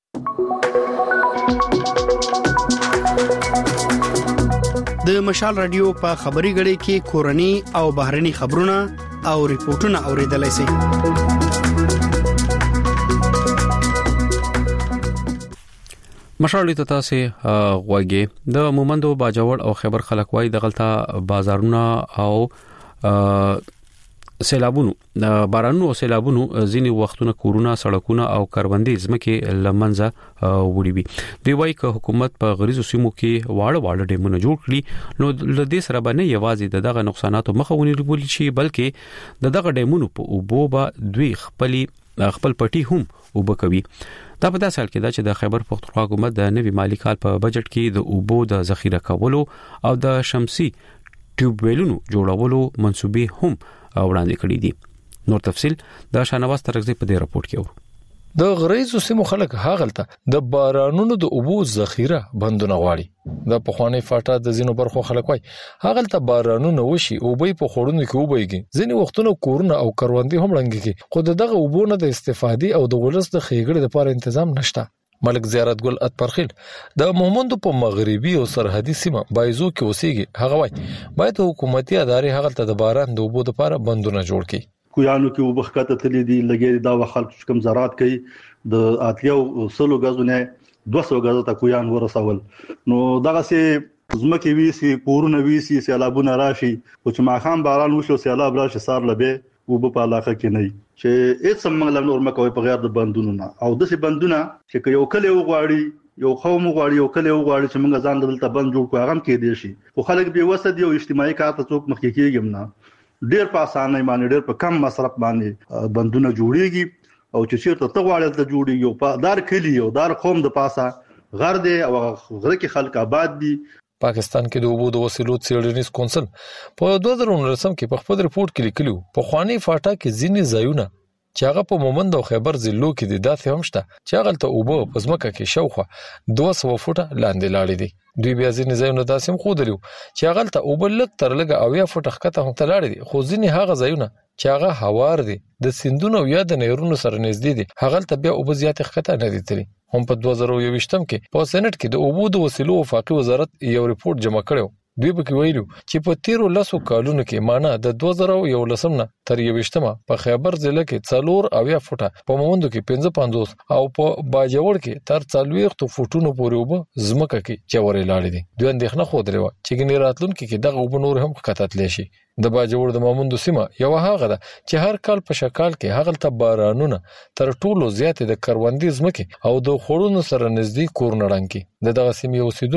د مشال رادیو په خبري غړي کې کورني او بهرني خبرونه او ریپورتونه اوریدلای شئ.
مشال ته تاسو غوږی د مومندو باجوړ او خیبر خلک وای د غلطه بازارونه او سیلابونو بارانونو او سیلابونو ځینی وختونه کورونه سړکونه او کروندې زمکه لمنځه وړي وي. دی وايي چې حکومت په غریزو سیمو کې واړه واړه ډیمونه جوړ کړي نو د دې سره باندې یوازې دغه نقصاناتو مخه ونیول شي بلکې دغه ډیمونو په اوبو به دوی خپل خپل پټي هم وبکوي. دا په داسې حال کې دا چې د خیبر پختونخوا حکومت د نوي مالی کال په بجټ کې د اوبو د ذخیره کولو او د شمسي ټیوب ویلونو جوړولو منسوبې هم وړاندې کړې دي. نور تفصيل د شانواز ترغزي په دې راپورټ کې و.
د غریزو سیمو خلک هاغلته د بارانونو د اوبو ذخیره بندونه غواړي. د پخوانی فاټا د زینو برخو خلک وای هاغلته بارانونه وشي او به په خورونو کې وبېږي ځینې وختونه کورونه او کروندې هم لنګي خو دغه اوبو نه د استفادې او د ولس د خېګړې لپاره تنظیم نشته. ملک زیارت ګل اتپرخیل د مومندو په مغربي او سرحدي سیمه بایزو کې اوسېږي هغه وای باید حکومتي ادارې هغه د باران د اوبو لپاره بندونه جوړ کړي.
کویانو کې وبخته تللی دي لګي دا وخت کم زراعت کوي د اتیو سلو غزونه دوه سوه غزه ته کویان ورسول نو دغه سي زمکه ویسي کورونه ویسي سیلابونه راشي او چې ما خام باران وشو سیلاب راشي سار لبه او په علاقه کې نه چې هیڅ څنګه نور مکوې په غیر د بندونو نه او د سي بندونه چې یو کله وغواړي یو قوم وغواړي یو کله وغواړي چې موږ ځان دلته بند جوړ کوو هغه کې دي شي خو خلک به وسد یو اجتماعي کار ته څوک مخکې کېږم نه ډیر په اسانه باندې ډیر په کم مصرف باندې بندونه جوړيږي او چې چیرته ته غواړې ته جوړيږي په دار کلی او دار قوم د پاسه غر دي او غره کې خلک آباد دي.
پاکستان کې د اوبو د وسیلو څېړنیز کونسل په دوه زره نولسم کې په خپل رپورت کې لیکلو په خواني فاټا کې ځینې ځایونه چې هغه په مومند او خیبر ضلعو کې د داسې هم شته چې هغه ته اوبو په ځمکه کې شاوخوا دوه سوه فوټه لاندې لاړې دي. دوی بیا ځینې ځایونه داسې هم ښودلي چې هغه ته اوبه لږ تر لږه اویا فوټه ښکته هم ته لاړې دي خو ځینې هغه ځایونه چې هغه هوار دي د سیندونو او یا د نهرونو سره نږدې دي هغه ته بیا اوبه زیاتې ښکته نه دي تللي. هم په دوه زره یوویشتم کې په سېنات کې د اوبو د وسیلو وفاقي وزارت یو ریپورت جمع کړو. دوی به ویلو چې په تیرو لسو کالونو کې معنا د دوه زره یولسم نه تر یوویشتمه په خیبر ضلع کې څلور اویا فوټه په مومندو کې پنځه پنځوس او په باجوړ کې تر څلوېښت فوټونو پورې اوبه ځمکه کې چورې لاړې دي. دوی اندېښنه خوده لري چې ګنې راتلونکي کې دغه اوبه نور هم ښکته تللی شي. د باجوړ د مومندو سیمه یو هغه ده چې هر کال په شکال کې هغه ته بارانونه تر ټولو زیات د کروندې ځمکه او د خورونو سره نږدې کورونه ړنګي. د دغه سیمې اوسیدونکو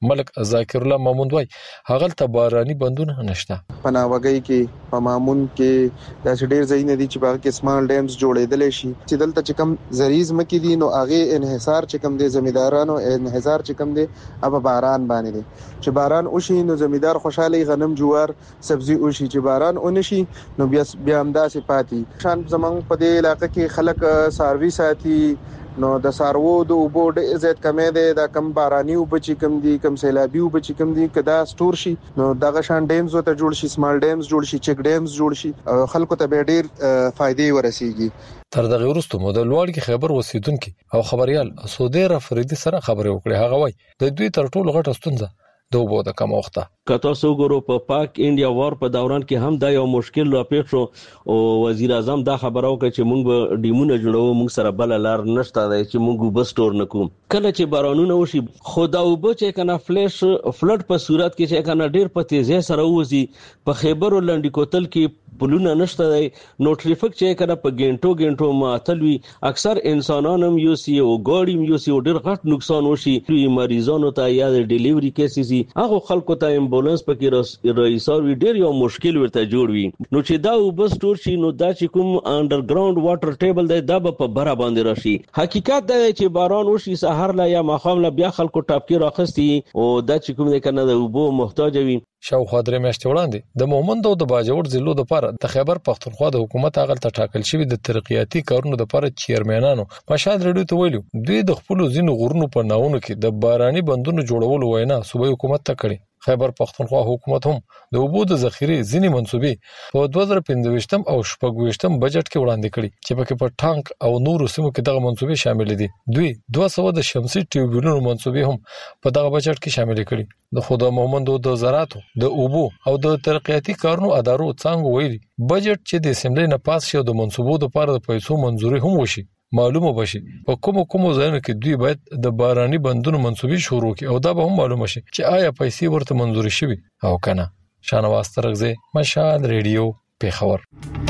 ملک ذاکر الله ماموند وای هغه ته باراني بندونه نشته.
پناوګي کې په مامون کې د ډېر ځای نه دي چې باغ کې سمال ډیمز جوړېدل شي چې دلته چې کم زریز مکې دي نو هغه انحصار چې کم دي زمیدارانو انحصار چې کم دي اب باران باندې دي چې باران وشي نو زمیدار خوشاله غنم جوار سبزي وشي چې باران اونشي نو بیا بیا همداسې پاتې شان زمنګ په دې علاقې کې خلک ساروي ساتي نو د سارو د اوبو د عزت کمې ده د کم باراني او بچی کم دي کم سیلابي او بچی کم دي کدا سٹور شي نو دغه شان ډیمز ته جوړ شي سمال ډیمز جوړ شي چک ډیمز جوړ شي خلکو ته به ډیر فائدې ورسیږي.
تر دغه وروسته مو د لوړ کې خبر وسیدونکو او خبريال سودیر افریدي سره خبرې وکړي. هغه وای د دوی تر ټولو غټه ستونزه د اوبو د کم وخته.
کته سو ګورو په پاک انډیا وار په دوران کې هم دا یو مشکل را پیښ شو او وزیر اعظم دا خبره وکړه چې موږ به ډیمونه جوړو موږ سره بل لار نشته دی چې موږ به سٹور نکوم کله چې بارانونه وشي خدا او به چې کنه فلش فلډ په صورت کې چې کنه ډیر په تیزی سره وځي په خیبر ولندې کوتل کې پلونه نشته دی نو ټریفیک چې کنه په ګنټو ګنټو معطل وي اکثر انسانانو یو سی او ګاډي یو سی ډیر غټ نقصان وشي مریضانو ته یا د ډیلیوري کیسز هغه خلکو ته امبولانس پکې رئیسار وی ډیر یو مشکل ورته جوړ وي نو چې دا وبس ټور شي نو دا چې کوم انډرګراوند واټر ټیبل دی دا په بره باندې راشي. حقیقت دا چې باران وشي سحر لا یا ماخام لا بیا خلکو ټاپکی راخستي او دا چې کوم دی کنه د وبو محتاج وي.
شاوخوا درې میاشتې وړاندې د مومند او د باجوړ ضلعو لپاره د خیبر پختونخوا د حکومت هغه ته ټاکل شوی د ترقیاتي کارونو لپاره چیرمنانو مشال رډیو ته ویلو دوی د خپل زینو غرونو په ناونو کې د باراني بندونو جوړولو وینا صوبایي حکومت ته کړی. خیبر پختونخوا حکومت هم د اوبو د ذخیرې ځینې منسوبې په دوه زره پنځه او شپږ بجټ کې وړاندې کړي چې پکې په ټانک او نورو سیمو کې دغه منسوبې شامل دي. دوی دوه سوه د شمسي ټیوبونو منسوبې هم په دغه بجټ کې شامل کړي. د خدا محمد د زراعت د اوبو او د ترقیاتي کارونو ادارو څنګه ویلي بجټ چې د اسمبلی نه پاس شو د منسوبو لپاره د پیسو منځوري هم وشي معلومه بشي په کوم کوم ځایونو کې دوی باید د باراني بندونو منسوبي شروع کړي او دا به هم معلومه شي چې آیا پیسې ورته منځوري شوي او کنه. شانواز ترغزه مشال ریډیو پیښور.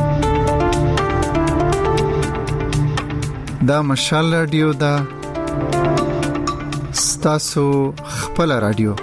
دا مشال ریډیو دا ستاسو خپل ریډیو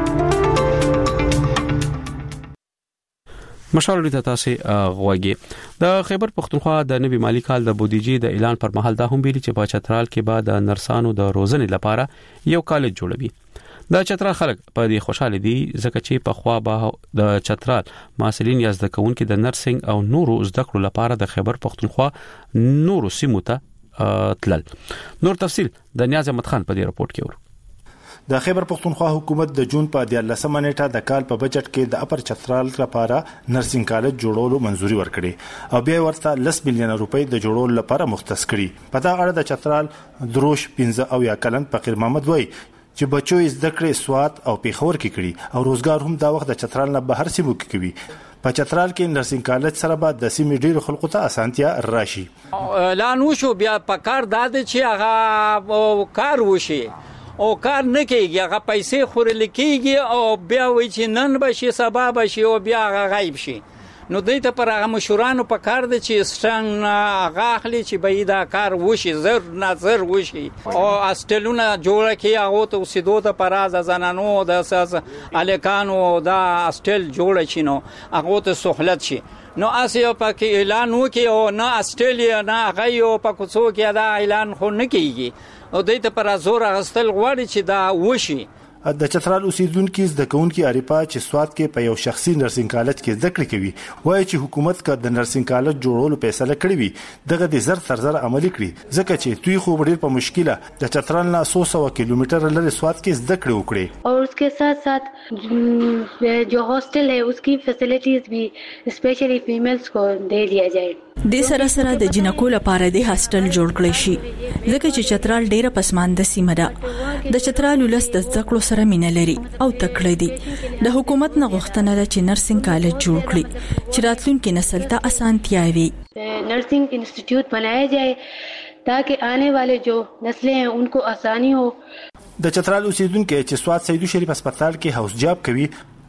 مشال ریډیو تاسو غوږی. د خیبر پختونخوا د نوي مالی کال د بودیجې د اعلان پر مهال دا هم ویلي چې په چترال کې بعد د نرسانو د روزنې لپاره یو کالج جوړوي. د چترال خلک په دې خوشاله دي ځکه چې په خوا به د چترال محصلین یا زده کوونکي د نرسنګ او نورو زده کړو لپاره د خیبر پختونخوا نورو سیمو ته تلل. نور تفصيل د نیاز احمد خان په دې رپورت کې ورو.
د خیبر پختونخوا حکومت د جون په دیارلسمه نیټه د کال په بجټ کې د اپر چترال لپاره نرسنګ کالج جوړولو منځوري ورکړي او بیا ورته لس میلیون روپۍ د جوړولو لپاره مختص کړي. په دا اړه د چترال دروش پنځه او یا کلن فقیر محمد وای چې بچو زده کړې سوات او پیښور کې کړي او روزګار هم دا وخت د چترال نه بهر سیمو کې کوي. په چترال کې نرسنګ کالج سره بعد د سیمې ډیرو خلکو ته اسانتیا راشي.
اعلان وشو بیا په کار داد چې هغه کار وشي او کار نه کیږي هغه پیسې خورل کیږي او بیا وای چې نن بشي سبا بشي او بیا هغه غایب شي. نو دوی ته پر هغه مشورانو په کار دي چې ستنګ هغه اخلي چې به دا کار وشي زر نه زر وشي او استلونه جوړه کی هغه ته وسیدو ته پراز زنانو د اساس الکانو دا استل جوړه شي نو هغه ته سہولت شي. نو اسیا پکې اعلان وکي او نه استرالیا نه غيو په کوڅو کې دا اعلان خو نه کیږي او دوی ته پر زور غستل غواړي چې دا وشي.
د چترال اوسیدونکو زده کوونکي اړیپا چې سواد کې په یو شخصي نرسنګ کالج کې زده کړې کوي وایي چې حکومت کا د نرسنګ کالج جوړولو فیصله کړې وي دغه د زر تر زر عملي کړي ځکه چې دوی خو ډېر په مشکله د چترال نه سو سو کیلومتر لري سواد کې زده کړې وکړي
اور उसके साथ साथ जो हॉस्टल है उसकी फैसिलिटीज भी स्पेशली फीमेल्स को दे दिया जाए.
د سره سره د جنکو لپاره د هاستل جوړ کړی شي ځکه چې چترال ډیره پسمانده سیمه ده. د چترال ولس د زده کړو سره مینه لري او تکړه دي. د حکومت نه غوښتنه ده چې نرسنګ کالج جوړ کړي چې راتلونکي نسل ته اسانتیا وي.
नर्सिंग इंस्टीट्यूट बनाया जाए ताकि आने वाले जो नस्लें हैं उनको आसानी हो.
د چترال اوسیدونکو چې سواد سیدو شریف هسپتال کې هاوس جاب کوي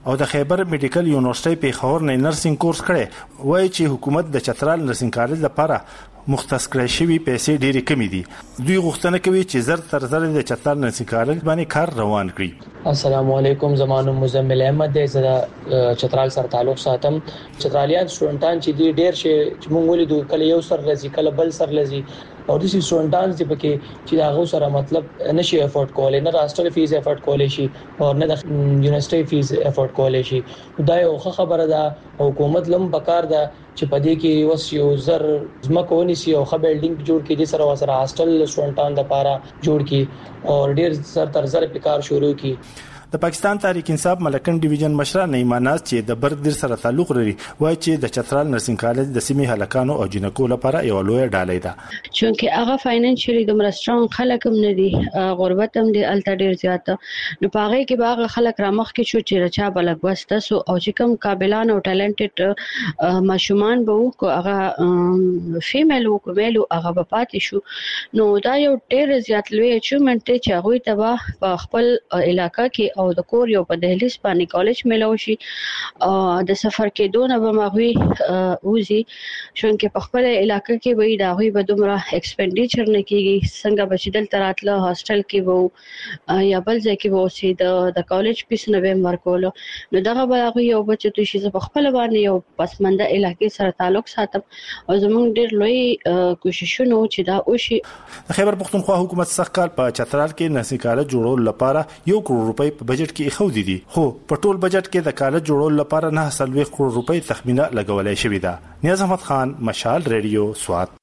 او د خیبر میډیکل یونیورسيټي په خور نه نرسنګ کورس کړي وایي چې حکومت د چترال نرسنګ کالج لپاره مختص کړی شوی پیسې ډېری کمی دي. دوی غوښتنه کوي چې زر تر زر د چترال نرسنګ کالج باندې کار روان کړي.
السلام علیکم، زمانو مزمل احمد د زړه چترال سره تعلق ساتم. چترالیان سټوډنټان چې دی ډېر شي چې مونږ ولیدو کله یو سر لذي کله بل سر لذي او د سټوډنټان چې پکې چې هغه سره مطلب نشي افورد کولای، نه هاستل فیس افورد کولای شي او نه د یونیورسيټي فیس افورد کولای شي. دا یو خبره ده. حکومت لم بکار ده چې پدې کې وس یو زر زمکونی سی او خه بلډینګ جوړ کړي سره وسره هاستل سټوډنټان لپاره جوړ کړي او ډیر سر تر زر په کار شروع کړي.
د پاکستان تحریک انصاف ملکن ډیویژن مشر نعیمه ناز چې د برګدر سره تعلق لري وایي چې د چترال نرسنګ کالج د سیمې هلکانو او جنکو لپاره یو لوی ډالۍ ده.
چې هغه فاینانشلی د مرستران خلک هم نه دي، غربت هم دي، الته ډیر زیات. نو پاره کې باغ خلک رامخ کې شو چې رچا بلګ وسته سو او چې کوم قابلان او ټالنټډ ماشومان به کو هغه فیمیل او کومیل هغه په پاتې شو. نو دا یو ډیر زیات لوی اچیومنت چې هغه تبا په خپل علاقہ کې او د کور یو په دهلیز باندې کالج ملو شي د سفر کې دونه به مغوي اوزي شونکه په خپل علاقې کې وي دا غوي به دومره ایکسپنډیچر نه کیږي څنګه بچیدل تراتله هاستل کې وو یا بل ځای کې وو سي د د کالج پیس نه به ورکول. نو دغه به غوي یو بچی تو شي په خپل باندې یو پسمنده علاقې سره تعلق ساتم او زموږ ډیر لوی کوششونه چې دا وشي.
خیبر پختونخوا حکومت سخت کال په چترال کې نرسنګ کالج جوړول لپاره یو کروڑ روپۍ په بجټ کې خو دي دي خو په ټول بجټ کې د کالج جوړول لپاره نه سلوي کروڑ روپۍ تخمینه لګولای شوې ده. نیاز احمد خان، مشال ریډیو، سوات.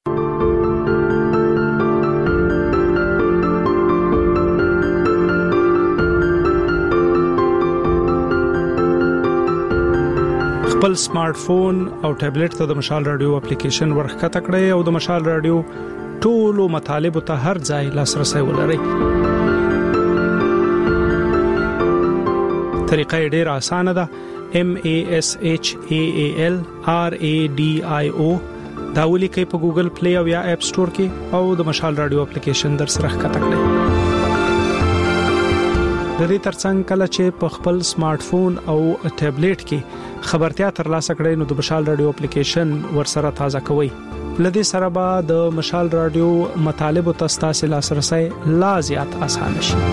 خپل سمارټ فون او ټابلیټ ته د مشال رادیو اپلیکیشن ورخته کړئ او د مشال رادیو ټولو مطالب ته هر ځای لاسرسي ولرئ. طریقه ډیر اسانه ده. M A S H A A L R A D I O دا ولیکئ په ګوګل پلی او یا اپ سٹور کې او د مشال رادیو اپلیکیشن در سره ښکته کړئ. د دې ترڅنګ کله چې په خپل سمارټ فون او ټابلیټ کې خبرتیا ترلاسه کړئ نو د مشال رادیو اپلیکیشن ورسره تازه کوئ. لدې سره به د مشال رادیو مطالب ته تاسو لاسرسي لا زیات اسانه شي.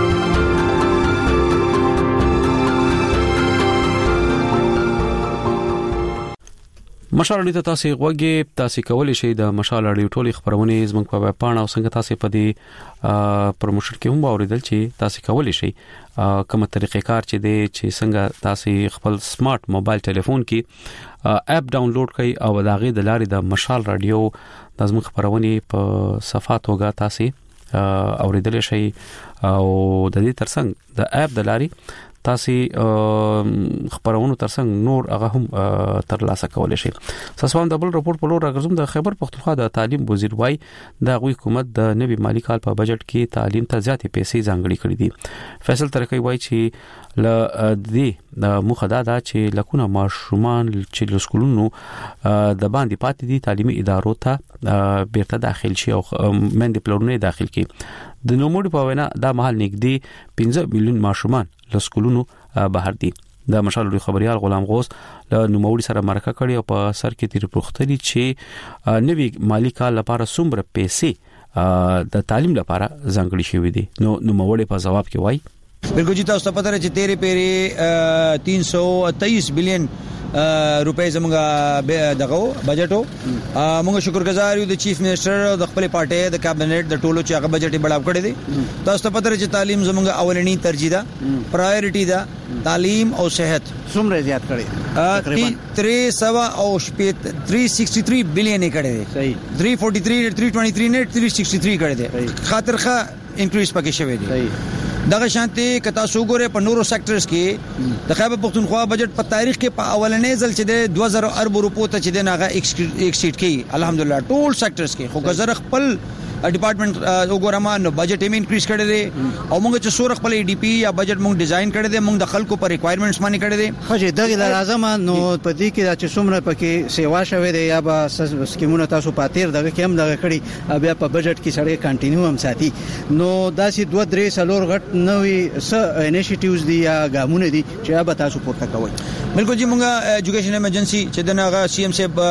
مشال رادیو تاسو غوږی تاسو کولی شئ د مشال رادیو ټولې خبرونه زموږ په پاڼه او څنګه تاسو په دې پروموشن کې هم اوریدل چې تاسو کولی شئ کومه طریقې کار چې دی چې څنګه تاسو خپل سمارټ موبایل ټلیفون کې اپ ډاونلوډ کړئ او دا غي د لارې د مشال رادیو د زموږ خبرونه په صفات وګا تاسو اوریدل شئ او د دې ترڅنګ د اپ د لارې تاسو خبرونو ترڅنګ نور هغه هم ترلاسه کولای شئ. ساسوان د بل رپورت په لور راغزم د خیبر پختونخوا د تعلیم وزیر وای د غوي حکومت د نوي مالی کال په بجټ کې تعلیم ته زیاتې پیسې ځانګړي کړې دي. فیصل ترکی وای چې ل دې د مخدا دا چې لکونه ماشومان چې له سکولونو د باندې پاتې دي تعلیمي ادارو ته بیرته داخل شي او مند پلانونه داخل کړي. د نوموړي په وینا دا مهال نږدې پنځه میلیون ماشومان له سکولونو بهر دي. د مشال رادیو خبريال غلام غوث له نوموړي سره مرکه کړې او په سر کې تیر پروختري چې نوي مالی کال لپاره څومره پیسې د تعلیم لپاره ځانګړي شوې دي. نو نوموړي په جواب کې وایي
بالکل جی تاسو ته پته لري چې تیرې پیری तीन सौ तेईस بلین روپے زموږه دغه بجټو موږ شکرګزار یو د چیف منسٹر او د خپل پارټي د کابینټ د ټولو چې هغه بجټ بڑاو کړی دي. تاسو ته پته لري چې تعلیم زموږه اولنی ترجیح ده، پرایورټي ده، تعلیم او صحت
څومره زیات کړی
تقریبا تین سو او تین سو تیسٹھ بلین کړی دي. صحیح تین سو تینتالیس تین سو تیئیس نه تین سو تیسٹھ کړی دي. خاطرخه انکریز پکې شوی دی. صحیح دغه شانتي کتا سوګوره په نورو سېکټرز کې د خیبر پختونخوا بجټ په تاریخ کې په اولنې ځل چې د دوه زره ارب روپو ته چې د ناغه ایکسیډ کی الحمدلله ټول سېکټرز کې خو ګزر خپل ډپارټمنټ وګورما نو بجټ یې انکریز کړی دی او موږ چې سور خپل ای ډي پی یا بجټ موږ ډیزاین کړی دی موږ د خلکو پر ریکوایرمنټس باندې کړی دی
خو دغه لازم نو په دې کې چې څومره پکې سیوا شوه دی یا به سکیمونه تاسو پاتیر دغه کې هم دغه کړی بیا په بجټ کې سړی کنټینیو هم ساتي نو داسې دوه درې سلور غټ نوې س انیشیټیوز دي یا ګامونه دي چې به تاسو پورته کوئ
بالکل جی موږ ایجوکیشن ایمرجنسي چې دغه سی ایم صاحب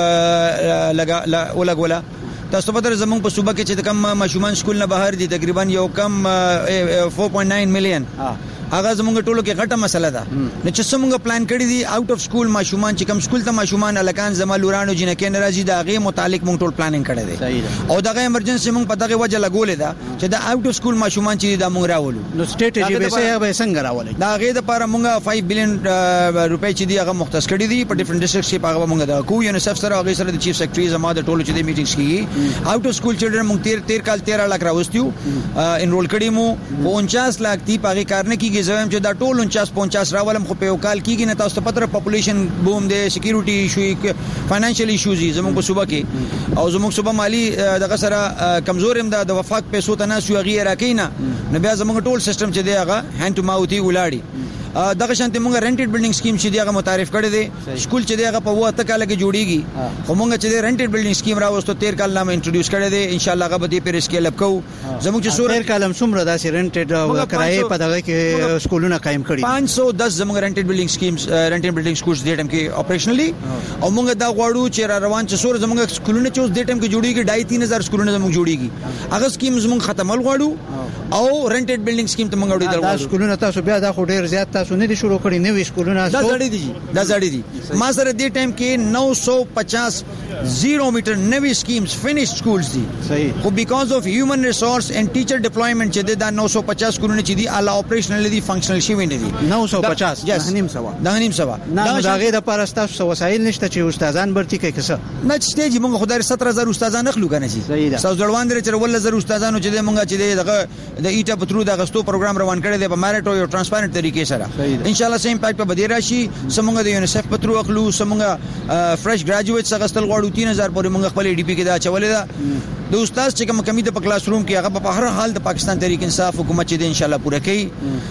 لگا ولګولا تاسو په تر زمونږ په صوبه کې چې کم ماشومان سکول نه بهر دي تقریبا یو کم four point nine میلیون هغه زمونږ ټولو کې غټه مسله ده نو چې څنګه پلان کړی دي آوټ اف سکول ماشومان چې کم سکول ته ماشومان الکان زما لورانو جنکه ناراضي دا غي متعلق مونږ ټول پلانینګ کړی دی او دغه ایمرجنسي مونږ په دغه وجه لګولې ده چې دا آوټ اف سکول ماشومان چې دا مونږ راولو
نو سټریټیجی به څه څنګه راولې
دا غي د لپاره مونږ five billion روپۍ چې دی هغه مختص کړی دي په ډیفرنٹ ډیسټریکټس کې هغه مونږ د کو یونیسف سره هغه سره د چیف سیکریټری زما د ټولو چې د میټینګز کیږي آوټ اف سکول چلډرن مونږ تیر تیر کال thirteen لک راوستیو انرول کړی مو fifty لک دی په کار نه کیږي زم چې دا ټول uncas fifty راولم خو په یو کال کېږي نه تاسو ته پتر پاپولیشن بوم دی سکیورټي ایشو فاینانشل ایشوز زموږ په صوبه کې او زموږ صوبه مالی دغه سره کمزور هم ده د وفاق پیسو ته ناس یو غیر راکینا نو بیا زموږ ټول سیستم چې دی هغه هاند ټو ماوث ولاړی دغه شانته موږ رنټډ بلډینګ سکیم چې دی هغه متعارف کړی دی سکول چې دی هغه په وخت کال کې جوړیږي خو موږ چې دی رنټډ بلډینګ سکیم راوستو thirteen کال نامه انټروډیوس کړی دی ان شاء الله هغه به دې پر اسکیل اپ کوو زموږ چې سور
thirteen کال هم څومره داسې رنټډ کرایه په دغه کې سکولونه قائم کړي
five hundred ten زموږ رنټډ بلډینګ سکیمز رنټډ بلډینګ سکولز دې ټیم کې اپریشنلی او موږ دا غواړو چې را روان چې سور زموږ سکولونه چې اوس دې ټیم کې جوړیږي two three هزار سکولونه زموږ جوړیږي هغه سکیم زموږ ختمول غواړو او رنټډ بلډینګ سکیم ته موږ وړي
دا سکولونه تاسو بیا دا خو ډیر زیات تاسو نه دي شروع کړی نوې سکولونه
دا زړې دي دا زړې دي ما سره دې ټایم کې nine fifty زیرو میټر نوې سکیمز فینیش سکولز دي
صحیح
خو بیکاز اف هیومن ریسورس اینڈ ټیچر ډیپلویمنٹ چې دا nine fifty سکولونه چې دي الا اپریشنل دي فنکشنل شي ویني دي
nine fifty
یس
نیم سوا
دا نیم سوا
دا هغه د پرستاسو وسایل نشته چې استادان برتي کوي کسه
نه چې موږ خدای seventeen هزار استادان اخلو کنه شي تاسو ځوړوان درې چې ول زر استادانو چې موږ چې دغه د ایټا پترو د غستو پروګرام روان کړی دی په میریټ او ترانسپیرنت طریقې سره ان شاء الله سیم امپیکټ په بدی راشي سمونږ د یونیسف پترو اخلو سمونږ فرش ګریجویټس غستل غواړو three thousand پورې موږ خپل ډي پی کې دا چولې ده د استاد چې کوم کمی د کلاس روم کې هغه په هر حال د پاکستان تحریک انصاف حکومت چې ان شاء الله پوره کوي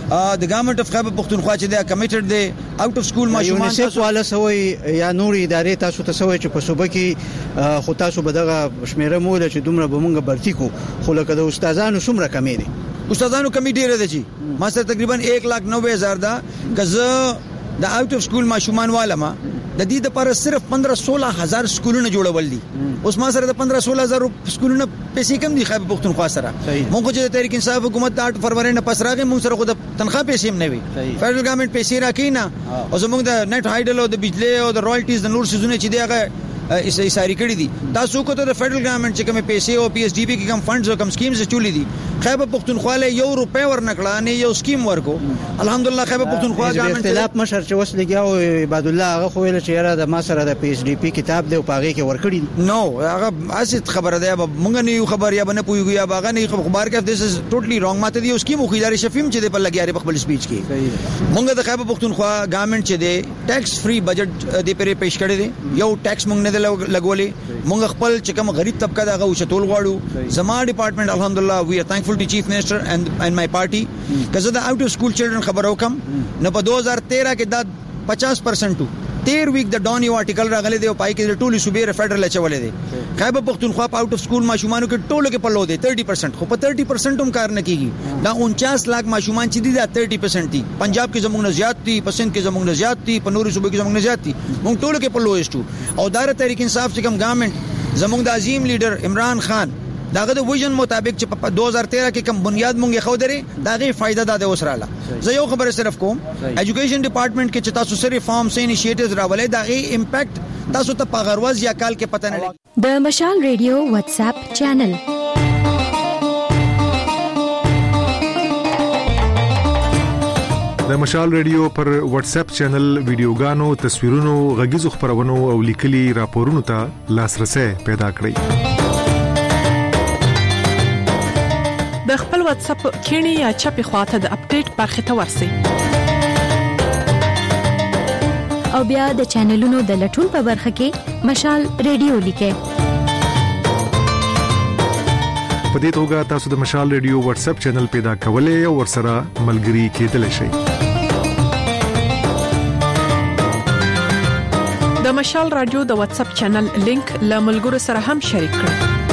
د ګورنمنت اف خیبر پختونخوا چې دا کمیټډ دی آوټ اف سکول ماشومان
یونیسف والا سوي یا نور ادارې تاسو ته سوي چې په صوبه کې خو تاسو به دغه شمیره مول چې دومره به موږ برتی کو خو لکه د استادانو څومره کمی دي
استادانو کمی ډیره ده چې ما سره تقریبا one lakh ninety هزار دا کزه د آوټ اف سکول ماشومان والما د دې لپاره صرف fifteen sixteen هزار سکولونه جوړول دي اوس ما سره د fifteen sixteen هزار سکولونه پیسې کم دي خیبر پختونخوا سره موږ چې د تحریک انصاف حکومت د اټ فروری نه پس راغی موږ سره خو د تنخواه پیسې هم نه وي فدرل ګورنمنت پیسې راکینا او زموږ د نت هایډل او د بجلی او د رائلټیز د نور سيزونه چې دی هغه ایساری کړی دي تاسو کو ته د فدرل ګورنمنت چې کوم پیسې او پی ایس ډی پی کې کوم فندز او کوم سکیمز چولې دي خیبر پختونخوا له یو روپے ورنکړه نه یو سکیم ورکو الحمدلله خیبر پختونخوا
ګورنمنت اختلاف مشر چې وس لګیا او عباد الله هغه خو ویل چې را د ما سره د پی ایس ډی پی کتاب دی او پاغه کې ورکړي
نو هغه اسید خبره ده مونږ نه یو خبر یا بنه پویږي یا باغه نه خبر کې دیس از ټوټلی رانګ ماته دی اوس کې مو خیدار شفیم چې په لګیاري په خپل سپیچ کې مونږ د خیبر پختونخوا ګورنمنت چې دی ټیکس فری بجټ دی پرې پیش کړی دی یو ټیکس مونږ نه لګولې مونږ خپل چې کوم غریب طبقه دغه او شتول غواړو زما ډپارټمنټ الحمدلله وی ار تھینکفul ټو چیف منسٹر اینڈ اینڈ مای پارټي کزه د آوټ اف سکول چلډرن خبرو کم نه په twenty thirteen کې دا fifty percent تیر ویک د ډون یو آرټیکل راغلی دی او پای کې د ټولي صوبې فدرل چولې دي خیبر پختونخوا په آوټ اف سکول ماشومانو کې ټولو کې پلو دی thirty percent خو په thirty percent هم کار نه کیږي دا uncas لک ماشومان چې دي دا thirty percent دي پنجاب کې زموږ نه زیات دي پسند کې زموږ نه زیات دي په نورو صوبې کې زموږ نه زیات دي موږ ټولو کې پلو استو او دار تحریک انصاف چې کوم ګورنمنت زموږ د عظیم لیډر عمران خان داغه د ویژن مطابق چې په twenty thirteen کې کوم بنیاد مونږه خو درې داغه فائدہ ده د وسراله زه یو خبره صرف کوم ایجوکیشن ډپارټمنټ کې چې تاسو سره ریفارم سه انیشیټیوز راولې داغه امپیکټ تاسو ته په غرواز یا کال کې پته نه لګي
د مشال ریډیو واتس اپ چینل
د مشال ریډیو پر واتس اپ چینل ویډیوګانو تصویرونو غږیزو خبرونو او لیکلي راپورونو ته لاسرسي پیدا کړئ
د خپل واتس اپ کینی یا چپی خواته د اپډیټ برخه ته ورسی
او بیا د چینلونو د لټون په برخه کې مشال ریډیو لیکه
په دې توګه تاسو د مشال ریډیو واتس اپ چینل پیدا کولای او ورسره ملګري کېدلی شئ.
د مشال رادیو د واتس اپ چینل لینک له ملګرو سره هم شریک کړئ.